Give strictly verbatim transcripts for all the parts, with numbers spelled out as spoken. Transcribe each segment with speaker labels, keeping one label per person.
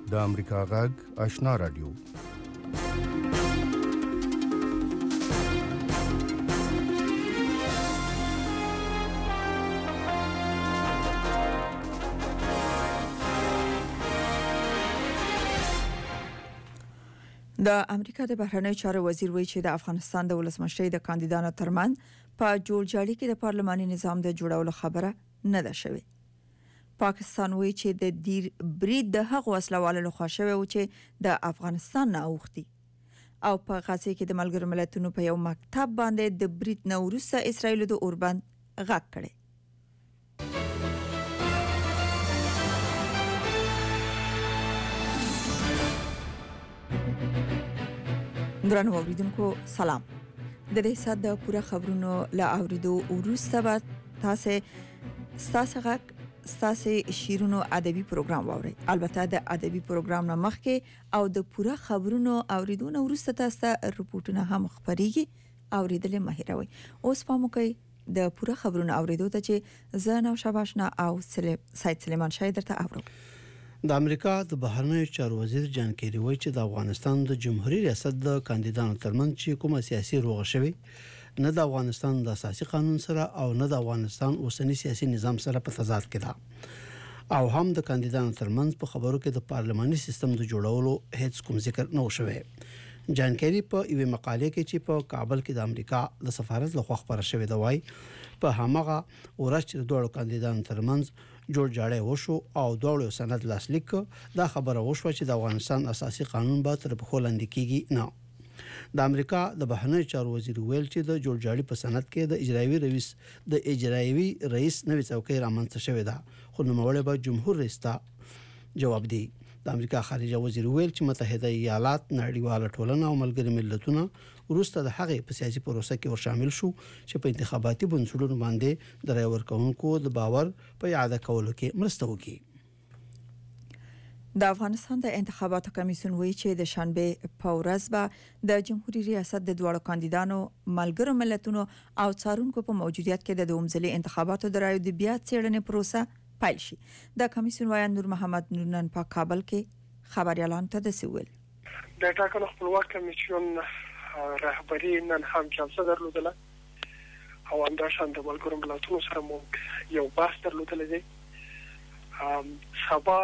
Speaker 1: د امریکا غږ آشنا رادیو. د امریکا د بهرنیو چارو وزیر وایي چې د افغانستان د ولسمشرۍ د کاندیدانو ترمنځ په جوړجاړي کې د پارلماني نظام د جوړولو خبره نه ده شوې. پاکستان وایي چې د دیر برید د هغو وسلوالو لخوا شوی و چې د افغانستان نه اوښتي او په غزه کې د ملګرو ملتونو په یو مکتب باندې د برید نه وروسته اسرائیل د اوربند غږ کړي. درنو اوریدونکو سلام. د دې سات د پوره خبرونو لا اوریدو وروسته به تاسو ستاسو غږ ستاسو شیرونو ادبي پروګرام واورئ. البته د ادبي پروګرام نه مخکې او د پوره خبرونو اوریدو نه وروسته تاسو رپورټونه هم خبريږي اوریدل مهیروي. اوس پام وکړئ د پوره خبرونو اوریدو ته چې زه نو شباشنا او سید سلیمان شاه درته اورم.
Speaker 2: د امریکا د بهرنیو چارو وزیر جان کیری وایي چې د افغانستان د جمهوریت ریاست د کاندیدانو ترمنځ چې کومه سیاسي روغه شوی نه د افغانستان د اساسي قانون سره او نه د افغانستان اوسنی سیاسي نظام سره په تضاد کې ده او هم د کاندیدانو ترمنځ په خبرو کې د پارلماني سیستم د جوړولو هیڅ کوم ذکر نه وشوي. جان کیری په یوه مقاله کې چې په کابل کې د امریکا د سفارت لخوا خبره شوې ده وایي په همغه ورځ چې د دوه کاندیدانو ترمنځ جوړ جاړی وشو او دوه سند لاسلیک دا خبره وشو چې د افغانستان اساسي قانون به تر پخو لاندې کیږي نه. د امریکا د بهرنیو چارو وزیر ویل چې د جوړ جاړی په سند کې د اجرایوي رئیس د اجرایوي رئیس نوې څوکۍ رامنځته شوې ده خو نوموړی به جمهور رئیس ته جواب دی. د امریکا خارجه وزیر ویل چې متحده ایالات نړیواله ټولنه او ملګري ملتونه وروسته د هغې په سیاسي پروسه کې ورشامل شو چې په انتخاباتي بنسټونو باندې د رای ورکوونکو د باور په اعاده کولو کې مرسته وکړي.
Speaker 3: د افغانستان د انتخاباتو کمیسیون وایي چې د شنبه په ورځ به د جمهوریت ریاست د دوه کاندیدانو ملګرو ملتونو او څارونکو په موجودیت کې د دومځلي انتخاباتو د رایو د بیا څېړنې پروسه پیل شي. د کمیسیون وایي نور محمد نورنن په کابل کې خبريالان ته د سویل
Speaker 4: د ټاکنو خپلواک کمیسیون رهبری نن هم جلسه درلودله او همداشان د ملګرو ملتونو سره موږ یو بحث درلودل دي. سبا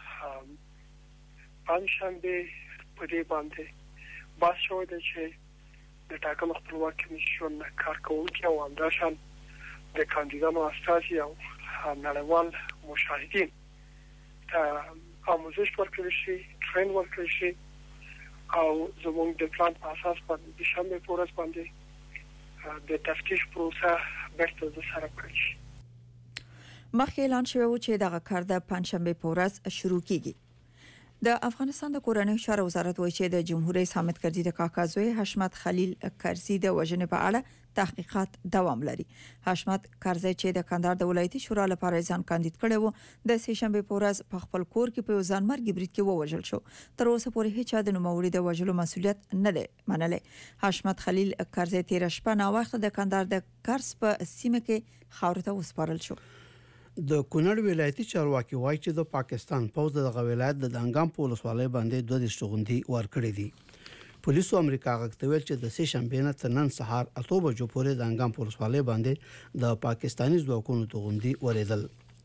Speaker 4: پنځشنبه په دې باندې بحث شوی دی چې د ټاکنو خپلواک کمیسیون کارکونکي او همداشان د کاندیدانو استازي او نړیوال مشاهدین ته آموزش ورکړي شي، ټرین ورکړي شي او زموږ د پلان په اساس باندې د شنبه په ورځ باندې د تفتیش پروسه بیرته سره پیل شي.
Speaker 3: مخکې اعلان شوی و چې دغه کار د پنځشنبه په ورځ شروع کیږي. د افغانستان د کورنیو چارو وزارت وایي چې د جمهور رئیس حامد کرزي د کاکازوی حشمت خلیل کرزي د وژنې په اړه تحقیقات دوام لري. حشمت کرزي چې د کندهار د ولایتي شورا لپاره ځان کاندید کړي وو د سه شنبه په ورځ په خپل کور کې په ځانمرګي برید کې ووژل شو. تر اوسه پورې هیڅ د نوموړي د وژلو مسولیت نه دی منلی. حشمت خلیل کرزي تیر شپه نا وخت د کندهار د کرس په سیمه کې خاورته وسپارل شو.
Speaker 2: د کونړ ولایتي چارواکي وایي چې د پاکستان پوځ د ولایت د دانګام په ولسوالۍ باندې دوه دشتغوندي ورکړي دي. پولیسو امریکا غږتویل چې د سه شنبه نه تر نن سهار اته بجو پورې د دانګام په ولسوالۍ باندې د پاکستاني ځواکونو توغندي وریدل.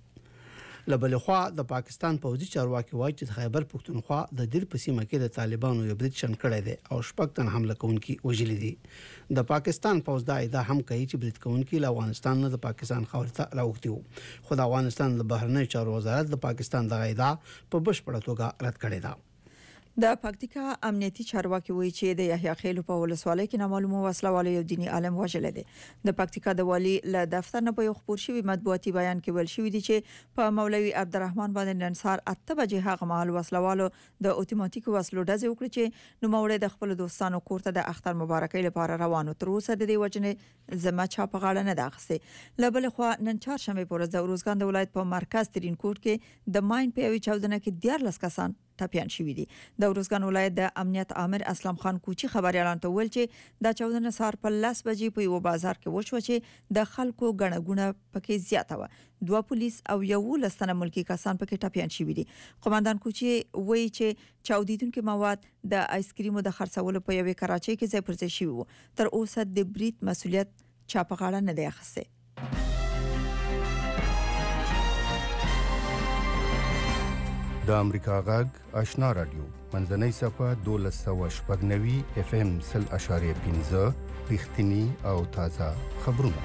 Speaker 2: لبل خو د پاکستان پوځي چارواکي وایي چې خیبر پختونخوا د دیر په سیمه کې د طالبانو یو برید شن کړی دی او شپږ تن حمله کوونکي وژلي دي. د پاکستان پوځ دا ادعا هم کوي چې برید کوونکي له افغانستان نه د پاکستان خاورې ته راوښتي وو خو د افغانستان د بهرنیو چارو وزارت د پاکستان د ادعا په بشپړه توګه رد کړې ده.
Speaker 3: د پکتیکا امنیتي چارواکي وایي چې د یحیی خیل په ولسوالۍ کې نامعلومه وسلواله یو دینی عالم وژل دي. د پکتیکا د والی له دفتر نه په یو خبر شوی مطبوعاتي بیان کې ویل شوی دی چې په مولوي عبدالرحمن باندې نن سهار اته بجې هغه مهال وسلوالو د اتوماتیک وسلو ډزې وکړي چې نوموړی د خپل دوستانو کور ته د اختر مبارکۍ لپاره روانو. تر اوسه د دې وجنې زما چا په غاړه نه داغسته. لبل خو نن چهارشنبه په ورځ د اروزګان د ولایت په مرکز ترین کوټ کې د ماین په یوې چاودنه کې دیارلس کسان ټپيان شوي دي. د ورزګان ولایت د امنیت امر اسلام خان کوچی خبريالان ته ویل چې د چودنه سهار په لاس بجې په یو بازار کې وشو چې د خلکو غړغونه پکې زیاته و. دوه پولیس او یو لسنه ملکی کسان پکې ټپيان شوي دي. قومندان کوچی وایي چې چاودیدونکو مواد د آیسکریمو د خرڅولو په یوې کراچۍ کې ځای پر ځای شوي وو. تر اوسه د بریټ مسولیت چا په غاړه نه دی اخیستی.
Speaker 5: د امریکا غږ آشنا رادیو منځنۍ صفه دولس سوه شپږ نوي اف ام سل اشاریه پنځه رښتینی او تازه خبرونه.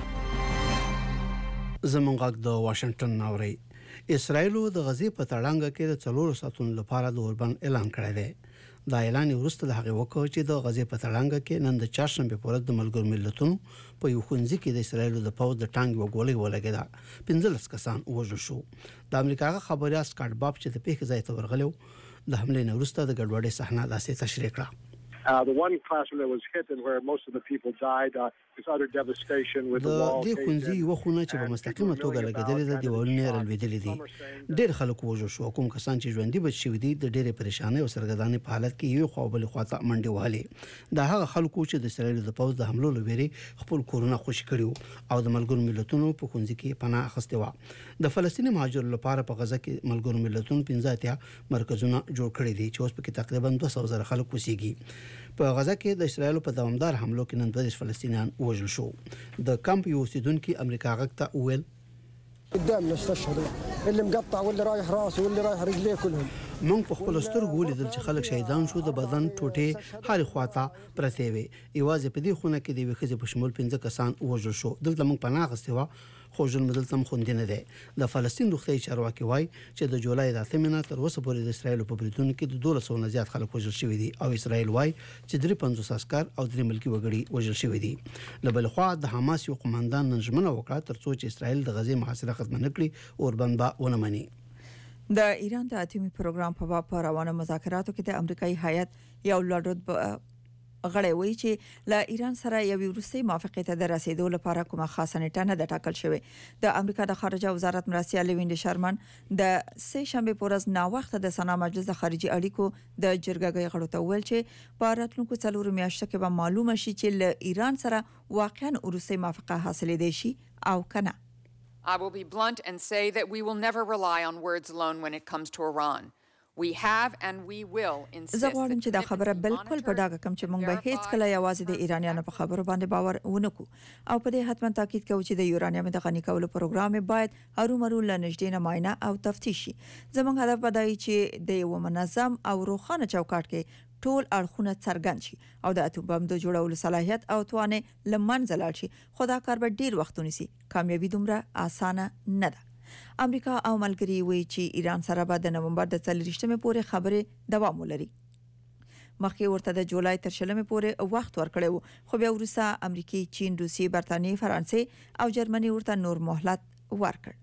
Speaker 2: زمونږ غږ د واشنگټن ناوري. اسرایل د غزې په تړانګه کې د څلورو ساتونو لپاره د اوربند اعلان کړی دی. دا اعلان وروسته د هغه وکړ چې د غزې په تړانګه کې نن د چهارشنبه په ورځ د ملګرو ملتونو په یو ښوونځي کې د اسرایل د پوځ د ټانګ وګولې ولګیدا. پنځلس کسان وژل شو. د امریکا خبريال سکاټ باب چې د پیښې ځای ته ورغلو د حملې نه وروسته د ګډوډۍ صحنه داسې تشریح کړه.
Speaker 6: Uh, the one classroom that was hit and where most of the people died, uh, there's utter devastation with the wall.
Speaker 2: د خونځي یو خونه چې په مستقیمه توګه لګیدلې ده دیوالونه رلوېدلې دي. ډېر خلک وژل شو. کوم کسان چې ژوندۍ بچ شوي دي د ډېرې پریشانۍ او سرګردانۍ په حالت کې یو خو بل خواته منډې وهلې. دا هغه خلکو چې د اسرایل د پوځ د حملو لوري خپل کورونه خوشي کړیو او د ملګرو ملتونو په خونځي کې پناه اخیستې و. د فلسطیني مهاجرو لپاره په غزه کې ملګرو ملتونو پنځه اتیا مرکزونه جوړ کړي دي چې اوس پکې تقریبا دوه سوه زره خلک اوسېږي. په غزه کې د اسرایل په دوامدار حملو کې نن دوه فلسطینیان وژل شو. د کمپ یو اوسیدونکو امریکا غږ ته وویل
Speaker 7: قدامنا استشهدوا اللي مقطع واللي رايح راسه واللي رايح رجليه كلهم.
Speaker 2: مونږ په خپل سترګو ولیدل چې خلک شهیدان شو. د بدن ټوټې هر خواته پرته وي. یوازې په دې خونه کې د وخزې په شمول پنځه کسان وژل شو. دلته مونږ پناه غوښتي و خو ژوند بدلتم خوندې نه دی. د فلسطین روغتي چارواکي وایي چې د جولای د اتمه تر اوسه پورې د اسرایل په بریتون کې د دوه سوه نه زیات خلک وژل شوي دي او اسرایل وایي چې درې پنځوس عسكر او درې ملکی وګړي وژل شوي دي. له بل خوا د حماس یو قومندان نن ژمنه وکړه ترڅو چې اسرایل د غزې محاصره ختم نه کړي اوربند به ونه مني.
Speaker 3: د ایران د اټومي پروګرام په باب په روانه مذاکراتو کې د امریکایي هیئت یو لړ غړی وایي چې له ایران سره یو وروستي موافقه ته د رسیدو لپاره کومه خاصه نیټه نه د ټاکل شوې. د امریکا د خارجه وزارت مرستیال لیوینډ شرمن د سه شنبه په ورځ نا وخت د سنا مجلس د خارجي اړیکو د جرګې غړو ته ویل چې په راتلونکو څلورو میاشتو کې به معلومه شي چې له ایران سره واقعا وروستي موافقه حاصلې دي شي او کنه.
Speaker 8: I will be blunt and say that we will never rely on words alone when it comes to Iran. We have and we will insist.
Speaker 3: زه غواړم چې دا خبره بالکل په ډاګه کوم چې موږ به هیڅ کله یوازې د ایرانیانو په خبرو باندې باور ونکو او په دې حتما تاکید کوو چې د یورانیم د غني کولو پروګرام باید هرومرو لنږدې نه معاینه او تفتیش شي. زموږ هدف به دی چې د یو منظم او روښانه چوکاټ کې ټول اړخونه څرګند شي او د اټوم بم د جوړولو صلاحیت او توانه لمنځه لاړ شي. خو دا کار به ډیر وخت ونیسي. کامیابی دومره اسانه نه ده. امریکا او ملګری وایي چې ایران سره به د نومبر د څلوېښتمې پورې خبرې دوام ولري. مخکې ورته د جولای تر شلمې پورې وخت ورکړی و خو بیا وروسته امریکا، چین، روسیې، برتانیې، فرانسې او جرمني ورته نور مهلت ورکړ.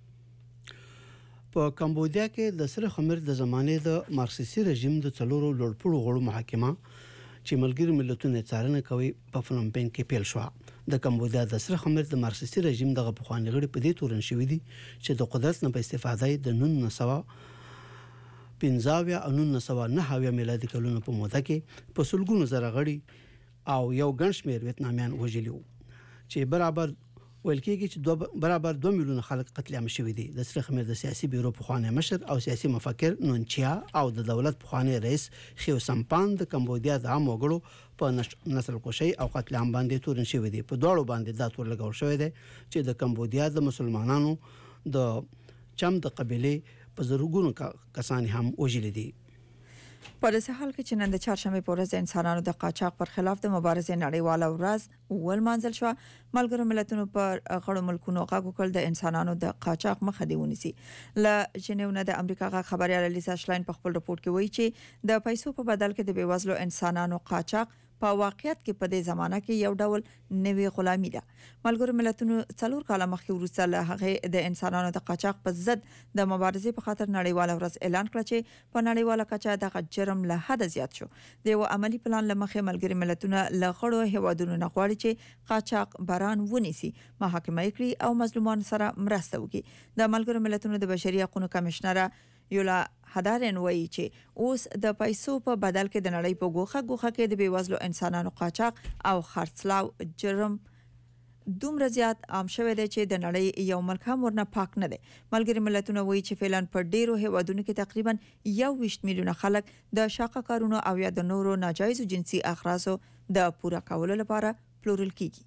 Speaker 2: په کمبودیا کې د سره خمر د زمانې د مارکسیسي رژیم د څلورو لوړپوړو غړو محاکمه چې ملګری ملتونو څارنه کوي په فنوم پین کې پیل شو. د کمبودیا د سره خمر د مارکسیسي رژیم دغه پخوانی غړي په دې تورن شوې دي چې د قدرت نه په استفاده د نولس سوه پنځه او نولس سوه نهه میلادي کلونو په موده کې په سلګونو زره غړي او یو ګڼ شمېر ویتنامیان وژلي وو چې برابر ویل کېږي چې دوه برابر دوه میلیونه خلک قتل عام شوي دي. د سره خمر د سیاسي بیرو پخوانی مشر او سیاسي مفکر نونچیا او د دولت پخوانی رئیس خیو سمپان د کمبودیا د عام وګړو په نسل کشي او قتل عام باندې تورن شوی دي. په دوړو باندې دا تور لګول شوی دی چې د کمبودیا د مسلمانانو د چم د قبيله په زرګونو کسان هم وژل دي.
Speaker 3: په داسې حال کې چې نن د چهارشنبه په ورځ د انسانانو د قاچاق پر خلاف د مبارزې نړیواله ورځ ولمانځل شو. ملګرو ملتونو پر غړو ملکونو غږ وکړ د انسانانو د قاچاق مخه دی ونیسي. ل جنیو نه د امریکا غا خبريال لیسا شلاین په خپل رپورت کې وایي چې د پیسو په بدل کې د بیوزلو انسانانو قاچاق په واقعیت کې په دې زمانہ کې یو ډول نوې غلامي ده. ملګرو ملتونو څلور کاله مخکې وروسته له هغه د انسانانو د قاچاق په ضد د مبارزې په خاطر نړیواله ورځ اعلان کړ چې په نړیواله کچه د جرم له حد زیات شو. د یو عملی پلان لمخې ملګري ملتونه له غړو هیوادونو نه غواړي چې قاچاق باران ونیسي، محاکمه کړي او مظلومان سره مرسته وکړي. د ملګرو ملتونو د بشري حقوقو کمشنره یولا هدارن وایي چې اوس د پیسو په بدل کې د نړۍ په ګوخه ګوخه کې د بیوزلو انسانانو قاچاق او خرڅلاو جرم دومره زیات عام شوی دی چې د نړۍ یو ملک هم ورنه پاک نه دی. ملګری ملتونه وایي چې فعلا په ډیرو هیوادونو کې تقریبا یوویشت میلیونه خلک د شاقه کارونو او یا د نورو ناجایز جنسي اغراضو د پوره کولو لپاره پلورل کیږي.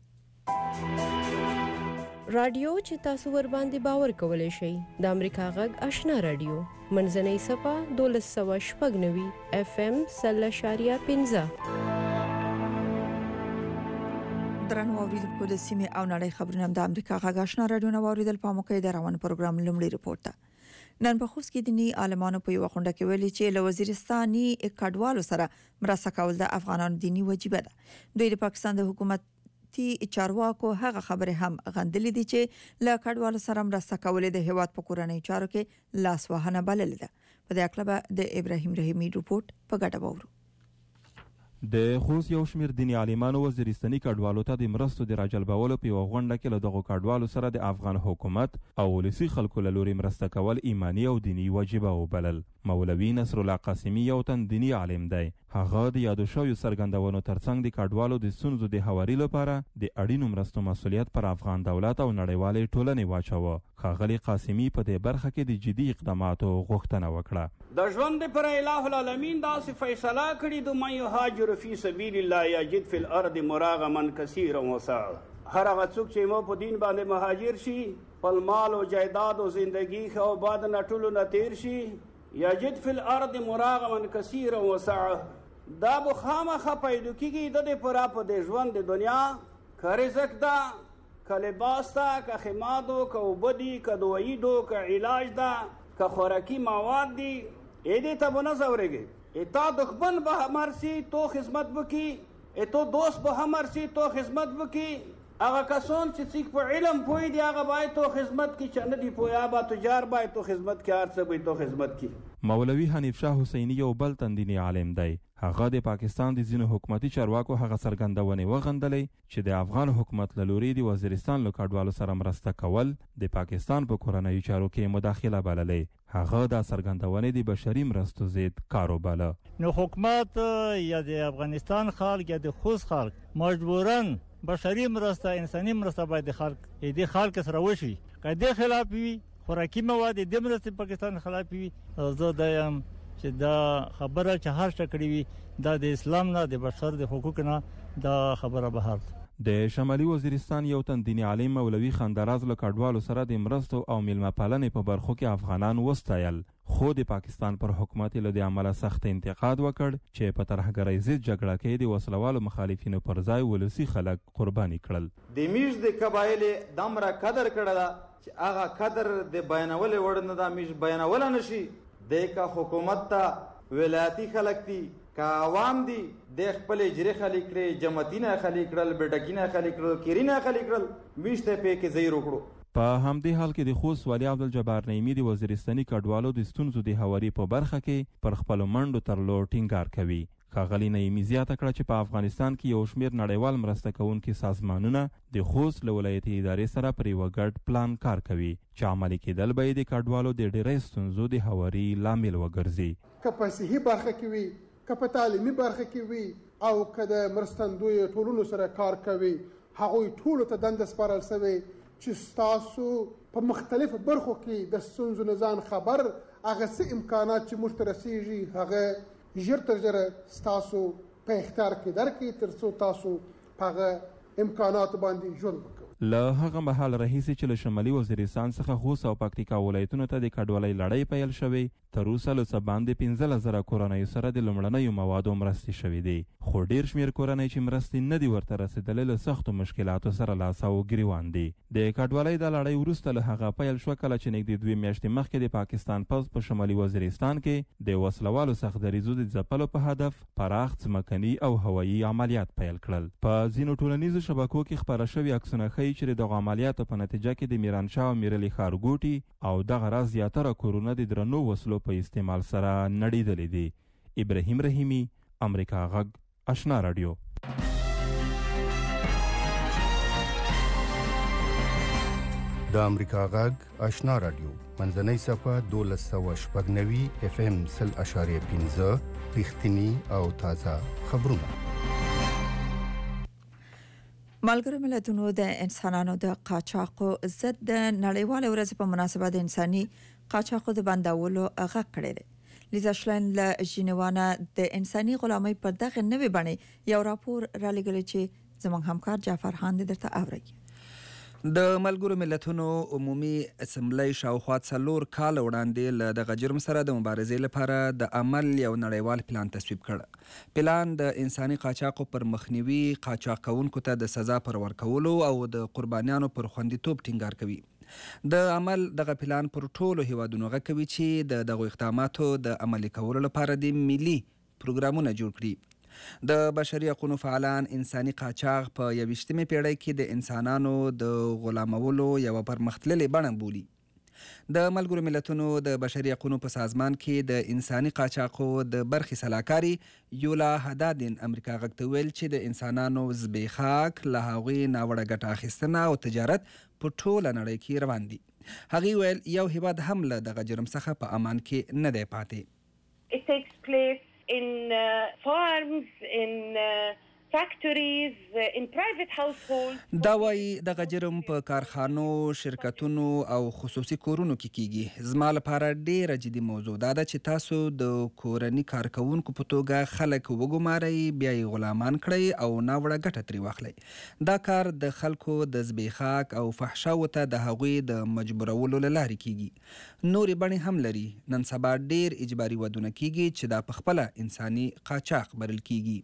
Speaker 9: رادیو چې تاسو ور باندې باور کولای شئ د امریکا غږ آشنا رادیو منځنۍ صفه دولس سوه شپږ نوي اف ام سل اشاریه پنځه.
Speaker 3: درنو اوریدونکو د سیمې او نړۍ خبرونه د امریکا غږ آشنا رادیو نو اوریدل په موقع د روان پروګرام لومړی رپورت ده. نن په خوست کې د نی عالمانو په یو غونډه کې ویلي چې له وزیرستاني کډوالو سره مرسته کول د افغانانو دینی واجب ده. دوی د پاکستان د حکومت تی چارواکو هغه خبره هم غندلې دي چې له کډوالو سره مرسته کول د هیواد په کورنۍ چارو کې لاس وهنه بلل ده. په دې اړه د ابراهیم رحیمی رپورت په ګډه وورو.
Speaker 10: د خوست یو شمیر دینی عالمانو وزیرستاني کډوالو ته د مرستو د راجلبولو په غونډه کې له دغه کډوالو سره د افغان حکومت او ولسی خلکو له لوري مرسته کول ایمانی او دینی واجب وبلل. مولوی نصر الله قاسمی یو تن دینی عالم دی. هغه د یادو شویو څرګندونو ترڅنګ د کډوالو د ستونزو د هواري لپاره د اړینو مرستو مسؤلیت پر افغان دولت او نړیوالې ټولنې واچوه. ښاغلي قاسمی په دې برخه کې د جدي اقداماتو غوښتنه وکړه.
Speaker 11: د ژوند پر الٰه العالمین داسې فیصله کړې د من یهاجر فی سبیل الله یجد فی الارض مراغما کثیرا وسعا. هر هغه څوک چې مو په دین باندې مهاجر شي، خپل مال او جایداد او زندگی خو بعد نه ټولو نه تیر شي، یجد فی الارض مراغما کثیرا وسعا. دا به خامخا پیدا کیږي د دې پوره په د ژوند د دنیا که رزق ده، که لباس ده، که خمادو، که اوبه دي، که دوایي دو، که علاج ده، که خوراکي مواد دي. ایدې ته به نه ځورېږي. اتا دښمن به هم مرسي تو خدمت وکړي، اتو دوست به هم مرسي تو خدمت وکړي. هغه کسان چې څوک په علم پوهې دي هغه باید تو خدمت کړي، چې نه دي پوهه به تجار باید تو خدمت کړي، هر څه به تو خدمت کړي.
Speaker 10: مولوی حنیف شاه حسینی یو بل تندینی عالم دی. هغه د پاکستان د ځینو حکومتي چارواکو هغه څرګندونې وغندلې چې د افغان حکومت له لوري د وزیرستان له کډوالو سره مرسته کول د پاکستان په کورنیو چارو کې مداخله بللې. هغه دا څرګندونې د بشري مرستو ضد کار وباله.
Speaker 12: نو حکومت یا د افغانستان خلک یا د خوست خلک مجبوراً بشري مرسته انساني مرسته باید خلک دې خلک سره وشي. که دې خلاف وي خوراکي مواد د مرستې پاکستان خلاف وي، زه دایم چې دا خبره چې هر څه کړی وي دا د اسلام نه د بشر د حقوق نه دا خبره بهر.
Speaker 10: د شمالي وزیرستان یو تن دینی عالم مولوی خندراز له کډوالو سره د مرستو او میلمه پالنې په برخو کې افغانان وستایل، خو د پاکستان پر حکومت له د عمله سخت انتقاد وکړ چې په ترهګرۍ ضد جګړه کې د وسلوالو مخالفینو پر ځای ولسی خلک قرباني کړل.
Speaker 13: د میش د قبایل دمره قدر کړه چې هغه قدر د بیانول وړ نه د میش بیانول نشي. د کا حکومت ته ولایتي خلک دي که عوام دي د خپل اجري خلک کړي، جماعتینه خلک کړل، بیٹکینه خلک کړل، کیرینه خلک کړل، میشته په کې زیر وکړو.
Speaker 10: په همدې حال کې د خوست والي عبدالجبار نعیمي د وزیرستاني کډوالو د ستونزو د هواري په برخه کې پر خپلو منډو ترلو ټینګار کوي. ښاغلي نعیمي زیاته کړه چې په افغانستان کې یو شمېر نړیوال مرسته کوونکي سازمانونه د خوست له ولایتي ادارې سره پر یوه ګډ پلان کار کوي چې عملي کېدل به یې د کډوالو د ډېری ستونزو د هواري لامل وګرځي.
Speaker 14: که په صحي برخه کې وي، که په تعلیمي برخه کې وي، او که د مرستندویو ټولنو سره کار کوي، هغوی ټولو ته دنده سپارل شوې چې ستاسو په مختلفو برخو کې د ستونزو نه ځان خبر، هغه څه امکانات چې موږ ته رسیږي هغه ژر تر ژره ستاسو په اختیار کې درکړي تر څو تاسو په هغه امکاناتو باندې ژوند وکړئ.
Speaker 10: له هغه مهال راهیسې چې له شمالي وزیرستان څخه خوست او پکتیکا ولایتونو ته د کډوالۍ لړۍ پیل شوې، تر اوسه له څه باندې پنځلس زره کورنیو سره د لومړنیو موادو مرستې شوې دي، خو ډېر شمېر کورنۍ چې مرستې نه دي ورته رسېدلې له سختو مشکلاتو سره لاس او ګریوان دي. د کډوالۍ د لړۍ وروسته له هغه پیل شوه کله چې نږدې دوې میاشتې مخکې د پاکستان پوځ په شمالي وزیرستان کې د وسلوالو سخت دریځو د ځپلو په هدف پراخ ځمکني او هوایي عملیات پیل کړل. په ځینو ټولنیزو شبکو کې خپاره شوي عکسونه ښیي چې د دغو عملیاتو په نتیجه کې د میرانشاه او میرعلي ښارګوټي او دغه راز زیاتره کورونه د درنو وسلو په استعمال سره نړېدلي دي. ابراهیم رحیمی، امریکا غږ، آشنا رادیو.
Speaker 5: د امریکا غږ آشنا رادیو منځنۍ صفه دولس سوه شپږ نوي اف ام سل اشاریه پنځه رښتینی او تازه خبرونه.
Speaker 3: ملګرو ملتونو د انسانانو د قاچاقو ضد د نړیوال ورځ په مناسبت د انساني قاچاقو د بندولو غږ کړی دی. لیزا شلن له ژنیوانه د انساني غلامۍ پر دغه نوې بڼې یو راپور را لګل چې زموږ همکار جعفر خان درته اوري.
Speaker 15: د ملګرو ملتونو عمومي اسمبلی شاوخوا څلور کال وړاندې له دغه جرم سره د مبارزې لپاره د عمل یو نړیوال پلان تصویب کړ. پلان د انساني قاچاقو پر مخنیوي، قاچاق کوونکو ته د سزا پر ورکولو او د قربانیانو پر خوندیتوب ټینګار کوي. د عمل دغه پلان پر ټولو هیوادونو غږ کوي چې د دغو اقداماتو د عملي کولو لپاره د ملي پروګرامونه جوړ کړي. د بشري حقوقو فعالان انساني قاچاق په یویشتمې پیړۍ کې د انسانانو د غلامولو یوه پرمختللې بڼه بولي. د ملګرو ملتونو د بشري حقوقو په سازمان کې د انساني قاچاقو د برخې سلاکاري یولا حدادین امریکا غږ ته ویل چې د انسانانو زبېښاک له هغوی ناوړه ګټه اخیستنه او تجارت په ټوله نړۍ کې روان دي. هغوی ویل یو هیواد هم له دغه جرم څخه په امان کې نه دی پاتې.
Speaker 16: It takes place in uh, farms, in uh, factories, uh, in private households.
Speaker 15: دا وایي دغه جرم په کارخانو، شرکتونو او خصوصي کورونو کې کیږي. زما لپاره ډیره جدي موضوع دا ده چې تاسو د کورني کارکوونکو په توګه خلک وګمارئ، بیا یې غلامان کړئ او ناوړه ګټه ترې واخلئ. دا کار د خلکو د زبېښاک او فحشاو ته د هغوی د مجبورولو له لارې کیږي. نورې بڼې هم لري. نن سبا ډیر اجباري ودونه کیږي چې دا پخپله انساني قاچاق بلل کیږي.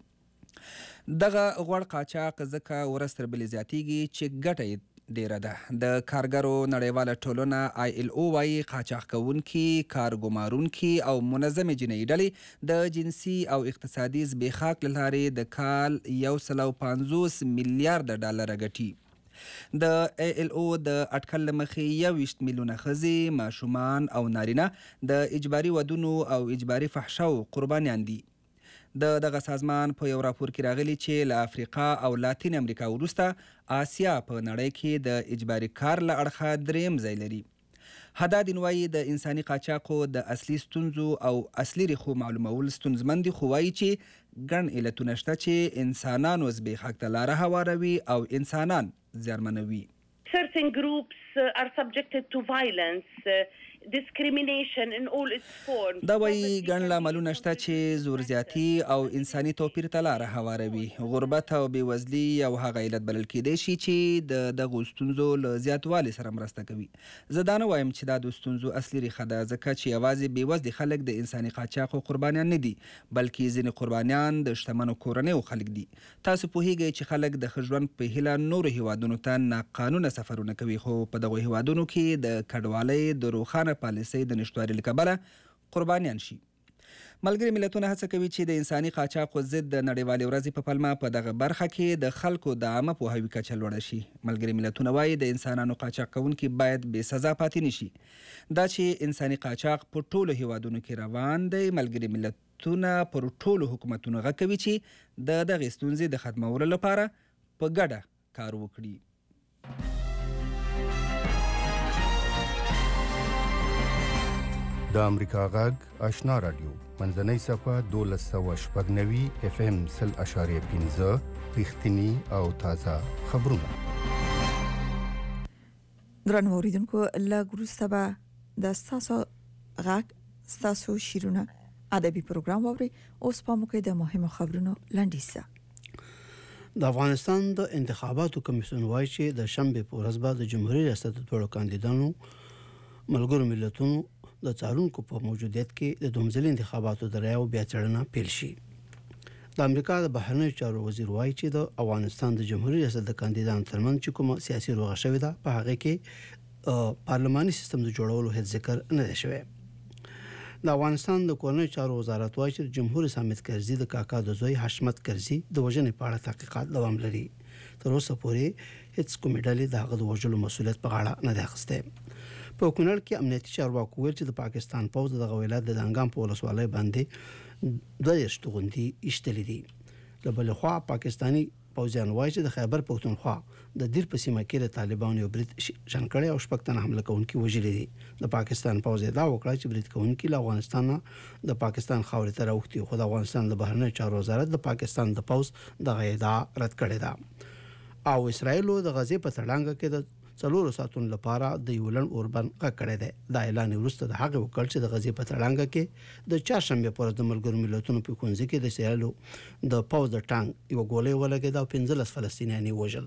Speaker 15: دغه غوړ قاچاق ځکه ورځ تر بلې زیاتیږي چې ګټه یې ډیره ده. د کارګرو نړیواله ټولنه آی ایل او وایي قاچاق کوونکي، کارګمارونکي او منظمې جنایي ډلې د جنسي او اقتصادي زبېښاک له لارې د کال یو سل او پنځوس میلیارډ ډالره ګټي. د ای ایل او د اټکل له مخې یوویشت میلیونه ښځې، ماشومان او نارینه د اجباري ودونو او اجباري فحشاو قربانیان دي. د دغه سازمان په یو راپور کې راغلی چې له افریقا او لاتین امریکا وروسته آسیا په نړۍ کې د اجباري کار له اړخه دریم ځای لري. حدادین وایي د انساني قاچاقو د اصلي ستونزو او اصلي ریښو معلومول ستونزمن دي، خو وایي چې ګڼ علتونه شته چې انسانانو زبېښاک ته لاره هواروي او انسانان زیانمنوي.
Speaker 16: Certain groups are subjected to violence, uh, discrimination in all its forms.
Speaker 15: دا وایي ګڼ لاملونه شته چې زور زیاتي او انساني توپیر ته لاره هواروي. غربت او بېوزلي یو هغه علت بلل کیدی شي چې د دغو ستونزو له زیاتوالي سره مرسته کوي. زه دا نه وایم چې دا د ستونزو اصلي ریښه ده، ځکه چې یوازې بېوزلي خلک د انساني قاچاقو قربانیان نه دي، بلکې ځینې قربانیان د شتمنو کورنیو خلک دي. تاسو پوهیږئ چې خلک د ښه ژوند په هیله نورو هیوادونو ته ناقانونه سفرونه کوي، خو په دغو هیوادونو کې د کډوالۍ د روښانه پالیسۍ د نشتوالي له کبله قربانیان شي. ملګري ملتونه هڅه کوي چې د انساني قاچاقو ضد د نړیوالې ورځې په پلمه په دغه برخه کې د خلکو د عامه پوهاوي کچه لوړه شي. ملګري ملتونه وایي د انسانانو قاچاق کوونکي باید بې سزا پاتې نشي. دا چې انساني قاچاق په ټولو هیوادونو کې روان دی، ملګري ملتونه پر ټولو حکومتونو غږ کوي چې د دغې ستونزې د ختمولو لپاره په ګډه کار وکړي.
Speaker 5: د امریکا غږ آشنا رادیو منځنۍ صفه دولس سوه شپږ نوي اف ام سل اشاریه پنځه رښتینی او تازه خبرونه.
Speaker 3: ګرانو اوریدونکو، لږ وروسته به د ستاسو غږ، ستاسو شعرونه ادبي پروګرام واورئ. اوس په موږ کې د مهمو خبرونو لنډیز ده.
Speaker 2: د افغانستان د انتخاباتو کمیسیون وایي چې د شنبې په ورځ به د جمهوریت ریاست د ټولو کاندیدانو ملګرو ملتونو د څارونکو په موجودیت کې د دومځلي انتخاباتو د رایو بیا څېړنه پیل شي. د امریکا د بهرنیو چارو وزیر وایي چې د افغانستان د جمهوریت ریاست د کاندیدانو ترمنځ چې کومه سیاسي روغه شوې ده، په هغه کې پارلماني سیستم د جوړولو هیڅ ذکر نه دی شوی. د افغانستان د کورنیو چارو وزارت وایي چې جمهور رئیس حامد کرزي د کاکا د زوی حشمت کرزي د وژنې په اړه تحقیقات دوام لري. تر اوسه پورې هیڅ کومې ډلې د هغه د وژلو مسؤلیت په غاړه نه دی اخیستی. په کونړ کې امنیتي چارواکو ویل چې د پاکستان پوځ دغه ولایت د دانګام په ولسوالۍ باندې دوه دېرش توغندي ایستلې دي. له بلې خوا پاکستاني پوځیان وایي چې د خیبر پښتونخوا د دیر په سیمه کې د طالبانو یو برید شنکړې او شپږ تنه حمله کوونکي وژلي دي. د پاکستان پوځ دا وکړه چې برید کوونکي له افغانستان د پاکستان خاورې ته راوښتي، خو د افغانستان د بهرنیو چارو وزارت د پاکستان د پوځ د غیدا رد کړې ده. او اسرائیل د غزې په تړانګه کې د څلورو ساعتونو لپاره د یو لړ اوربن غږ کړی دی. دا اعلان وروسته د هغه وکړ چې د غزې په تړانګه کې د چهارشنبه پر ورځ د ملګرو ملتونو په کونځ کې د اسرائیل د پوځ د ټانک یو ګولۍ ولګېده او پنځلس فلسطینیان یې وژل.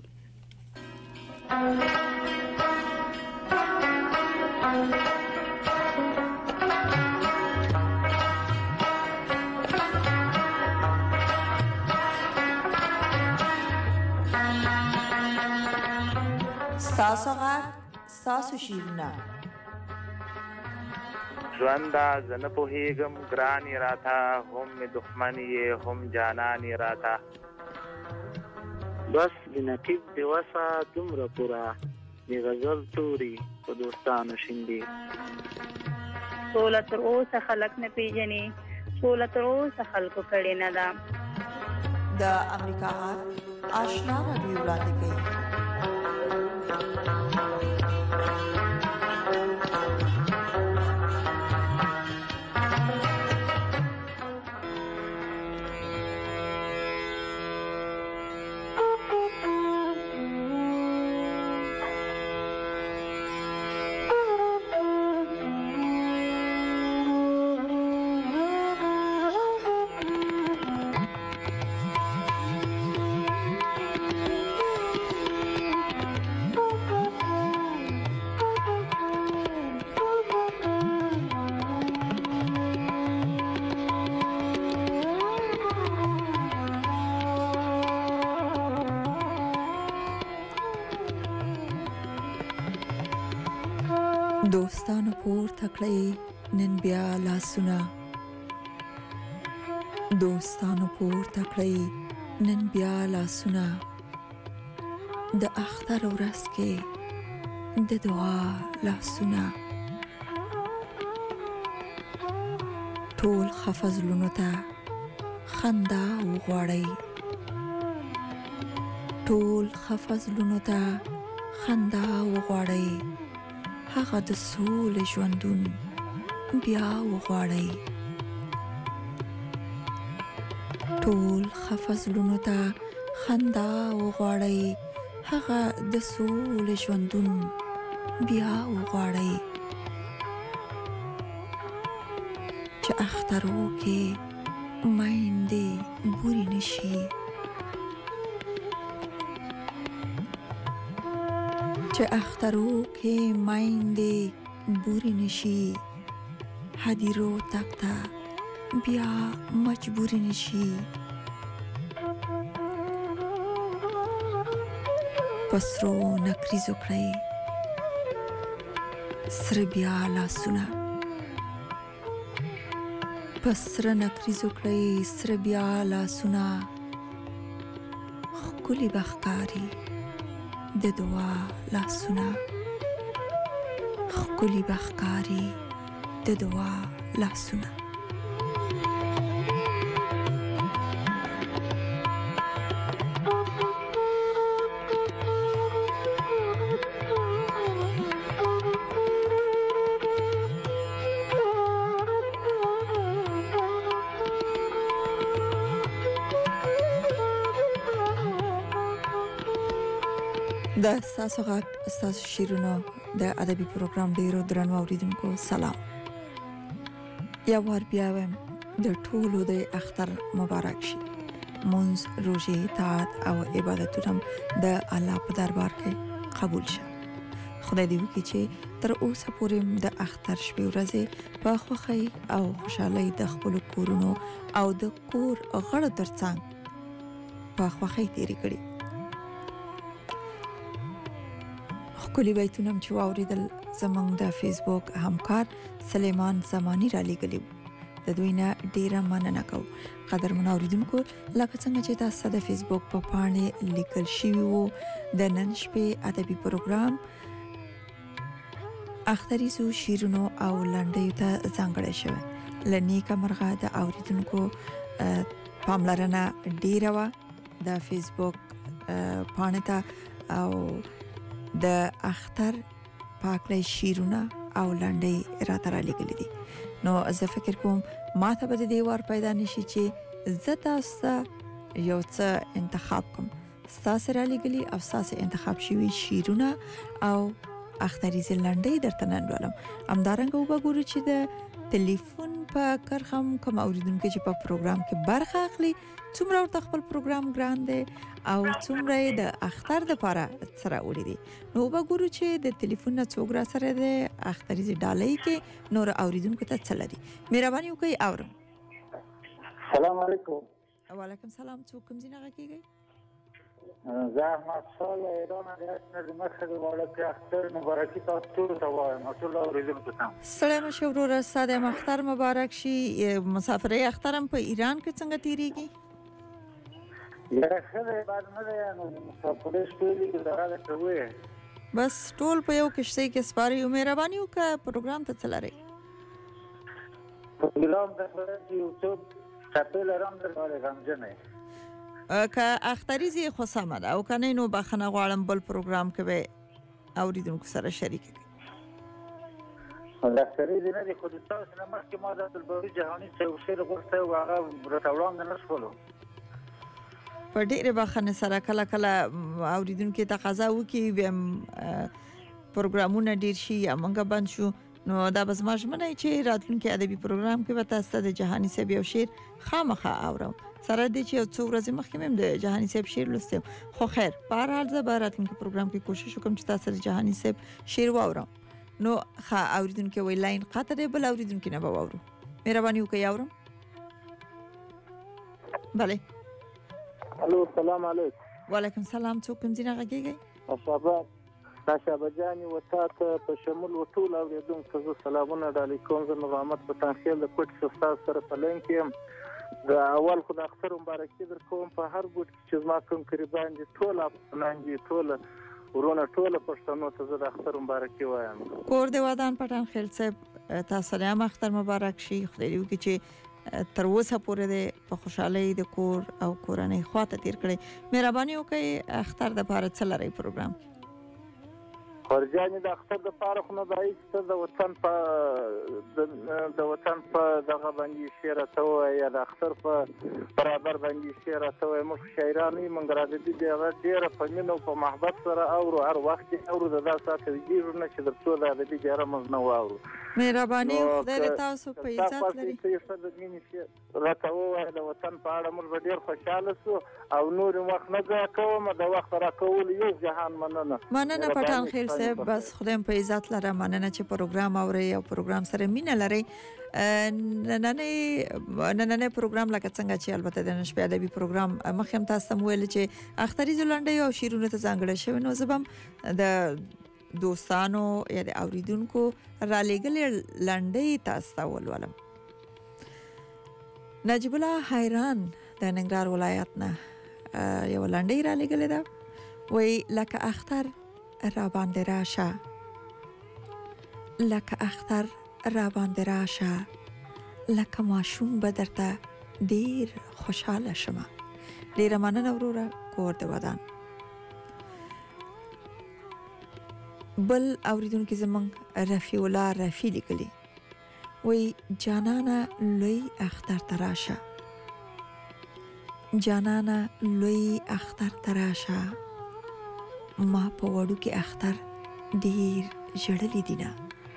Speaker 1: ستاسو غږ ستاسو شعرونه
Speaker 17: ژونده زه نه پوهېږم ګران یې راته هم مې دښمن یې هم جانان یې راته
Speaker 18: بس د نقیب د وسه دومره پوره د غزل توري په دوستانو شیندي
Speaker 19: سوله تر اوسه خلک نه پیژني سوله تر اوسه خلکو کړې نه ده.
Speaker 1: د امریکا غږ آشنا راډیو وړاندې کوي. دوستانو پور تکړی نن بیا لاسونه دوستانو پور تکړی نن بیا لاسونه د اختر ورځ کې د دعا لاسونه ټول خفزلونو ته خندا وغواړي ټول خفزلونو ته خندا وغواړي هغه د سولې ژوندون بیا وغواړي ټول خفزلونو ته خندا وغواړي هغه د سولې ژوندون بیا وغواړي چې اخترو کې مایندې بوري نشي چې اخترو کې مایندې بوري نشي هدیرو تکتا بیا مجبوری نشي پسرو نکریزو کړی سر بیا لاسونه پسر نکریزو کړی سر بیا لاسونه خکلی بخکاری د دعا لاسونه خکلی بخکاری د دعا لاسونه د تاسو غږ تاسو شیرونو د ادبي پروګرام ډیرو درنو اوریدونکو سلام. یا ور بیا وم د ټولو د اختر مبارک شي. مونږ روزي اطاعت او عبادتونه د الله په دربار کې قبول شه. خدای دې وکړي چې تر اوسه پورې د اختر شپې ورځې په خوښۍ او خوشحالۍ د خپل کورونو او د کور غړو ترڅنګ په خوښۍ تیرې کړي. کلی بیتونم چې واوریدل زمونږ د فیسبوک همکار سلیمان زمانی را لګلیو د دوی نه ډیره مننه کوم. قدرمن اوریدونکو لکه څنګه چې تاسو د فیسبوک په پاڼې لیکل شوی وو د نن شپې ادبي پروګرام اختریزو شیرونو او لنډیو ته ځانګړی شوی. لنیکه مرغه د اوریدونکو پاملرنه ډیره و. د فیسبوک
Speaker 3: پاڼه ته او د اختر پاکلي شیرونه او لنډي راته را لګلې دي. نو زه فکر کوم ما ته به د دې وار پیدا نشي چې زه تاسو یو څه انتخاب کوم. تاسو را لګلي او تاسو انتخاب شوی شیرونه او اختریزه لنډي درته نن ولم. همدارنګه وګورو چې د ټلیفون په کرخم کوم اوریدونکو چې په پروګرام کې برخه اخلي څومره ورته خپل پروګرام ګران دی او څومره د اختر د لپاره سره وړي دي. نو وګورو چې د ټلیفون نه څوک را سره د اختریزه ډالۍ کې نور اوریدونکو ته څه لري. مهرباني وکړئ اورم.
Speaker 20: السلام علیکم.
Speaker 3: وعلیکم السلام. څوک کوم ځای نه کیږي؟
Speaker 20: زه احمد صالح ایران نه د مخه د ولکه اختر مبارکي تاسو ټول ته وایم. ټول اوریدونکو ته
Speaker 3: سلام مشورور ساده اختر مبارک شي. مسافرۍ اخترم په ایران کې څنګه تیریږي؟
Speaker 20: یاره خله بعد نه ده نو مسافرۍ شپې کې درغه کوي.
Speaker 3: بس ټول په یو کشته کې سپاري. مهرباني وکړه پروګرام ته چلاري.
Speaker 20: پروګرام ته یو څو چاپل رام درغه غمجنې
Speaker 3: که اختریزی خو سمه ده او کنه نو بخنه غواړم بل پروګرام کې به اوریدونکو سره شریک کړم.
Speaker 20: اختریزی نه دي خو د تاسو نه مخکې ما د البوري جهاني څو شیر غوښته او هغه رټاوړم نه شولو.
Speaker 3: په ډیره بخنه سره کله کله اوریدونکو تقاضا وکي بهم پروګرامونه ډیر شي یا منګه بند شو. نو دا بس ما ژمنه چې راتلونکي ادبي پروګرام کې به تاسو د جهاني صاحب یو شعر خامخا اورم. سره دې چې څو ورځې مخکې مم د جهاني صاحب شعر لوستم. خو خیر په هر حال زه به راتلونکي پروګرام کې کوشش وکم چې تاسو د جهاني صاحب شعر واورم. نو ښه اوریدونکو وی لاین قاطع دی بل اوریدونکو نه به واورو. مهرباني وکړئ اورم. بله.
Speaker 20: الو السلام علیکم.
Speaker 3: وعلیکم السلام. څوک کوم ځای نه غږیږي؟
Speaker 20: شابه شابه جاني وتاته په شمول وټول اوریدونکو زه سلامونه ډالۍ کوم. زه محمد پټانخیل د کوټ استاد سره په لین کې د اول خو د اختر مبارکي در کوم. په هر ګوټ کې چې زما کوم قریبان دي ټول افغانان دي ټول ورونه ټول پښتنو ته زه د اختر مبارکي وایم.
Speaker 3: کور دی ودان پټانخیل صاحب تاسو هم اختر مبارک شي. خدای دې وکړي چې تر اوسه پورې د په خوشحالۍ د کور او کورنۍ خواته تیر کړي. مهرباني وکړئ اختر د لپاره څه لرئ پروګرام؟
Speaker 20: خارجاني د اختر د پاره خو نه دای چې د وطن په د وطن په دغه باندې شعر ته یا د اختر په برابر باندې شعر ته موږ شاعرانه موږ را دي دغه ډیر په مینو په محبت سره او هر وخت او د داساته دیږي نه چې د ټول د دې جره موږ نه واورو.
Speaker 3: مهرباني خدای تاسو په عزت لري.
Speaker 20: راته وای د وطن په اړه موږ ډیر خوشاله سو او نور وخت نه ځا کوم د وخت را کول یو جهان مننه.
Speaker 3: مننه پټانخیل صاحب بس خدایم په عزت لره. مننه چې پروګرام اوري او پروګرام سره مینه لري. نن نه نن نه پروګرام لکه څنګه چې البته د نشپې ادبي پروګرام مخیم تاسو ویل چې اختریز لنډي او شیرونه ته ځانګړی شوی. نو زبم د دوستانو یا د اوریدونکو را لګل لنډي تاسو ولولم. نجیب الله حیران د ننګرهار ولایت نه یو لنډي را لګل دا وای لکه اختر را باندې راشه لکه اختر را باندې راشه لکه ماشوم به درته ډیر خوشاله شمه. ډیره مننه وروره کور د ودان. بل اوریدونکو زمونږ رفیع الله رفیع لیکلی وای جانانا لوی اختر تراشه جانانا لوی اختر تراشه ما په وړو کې اختر ډیر جړلې دینه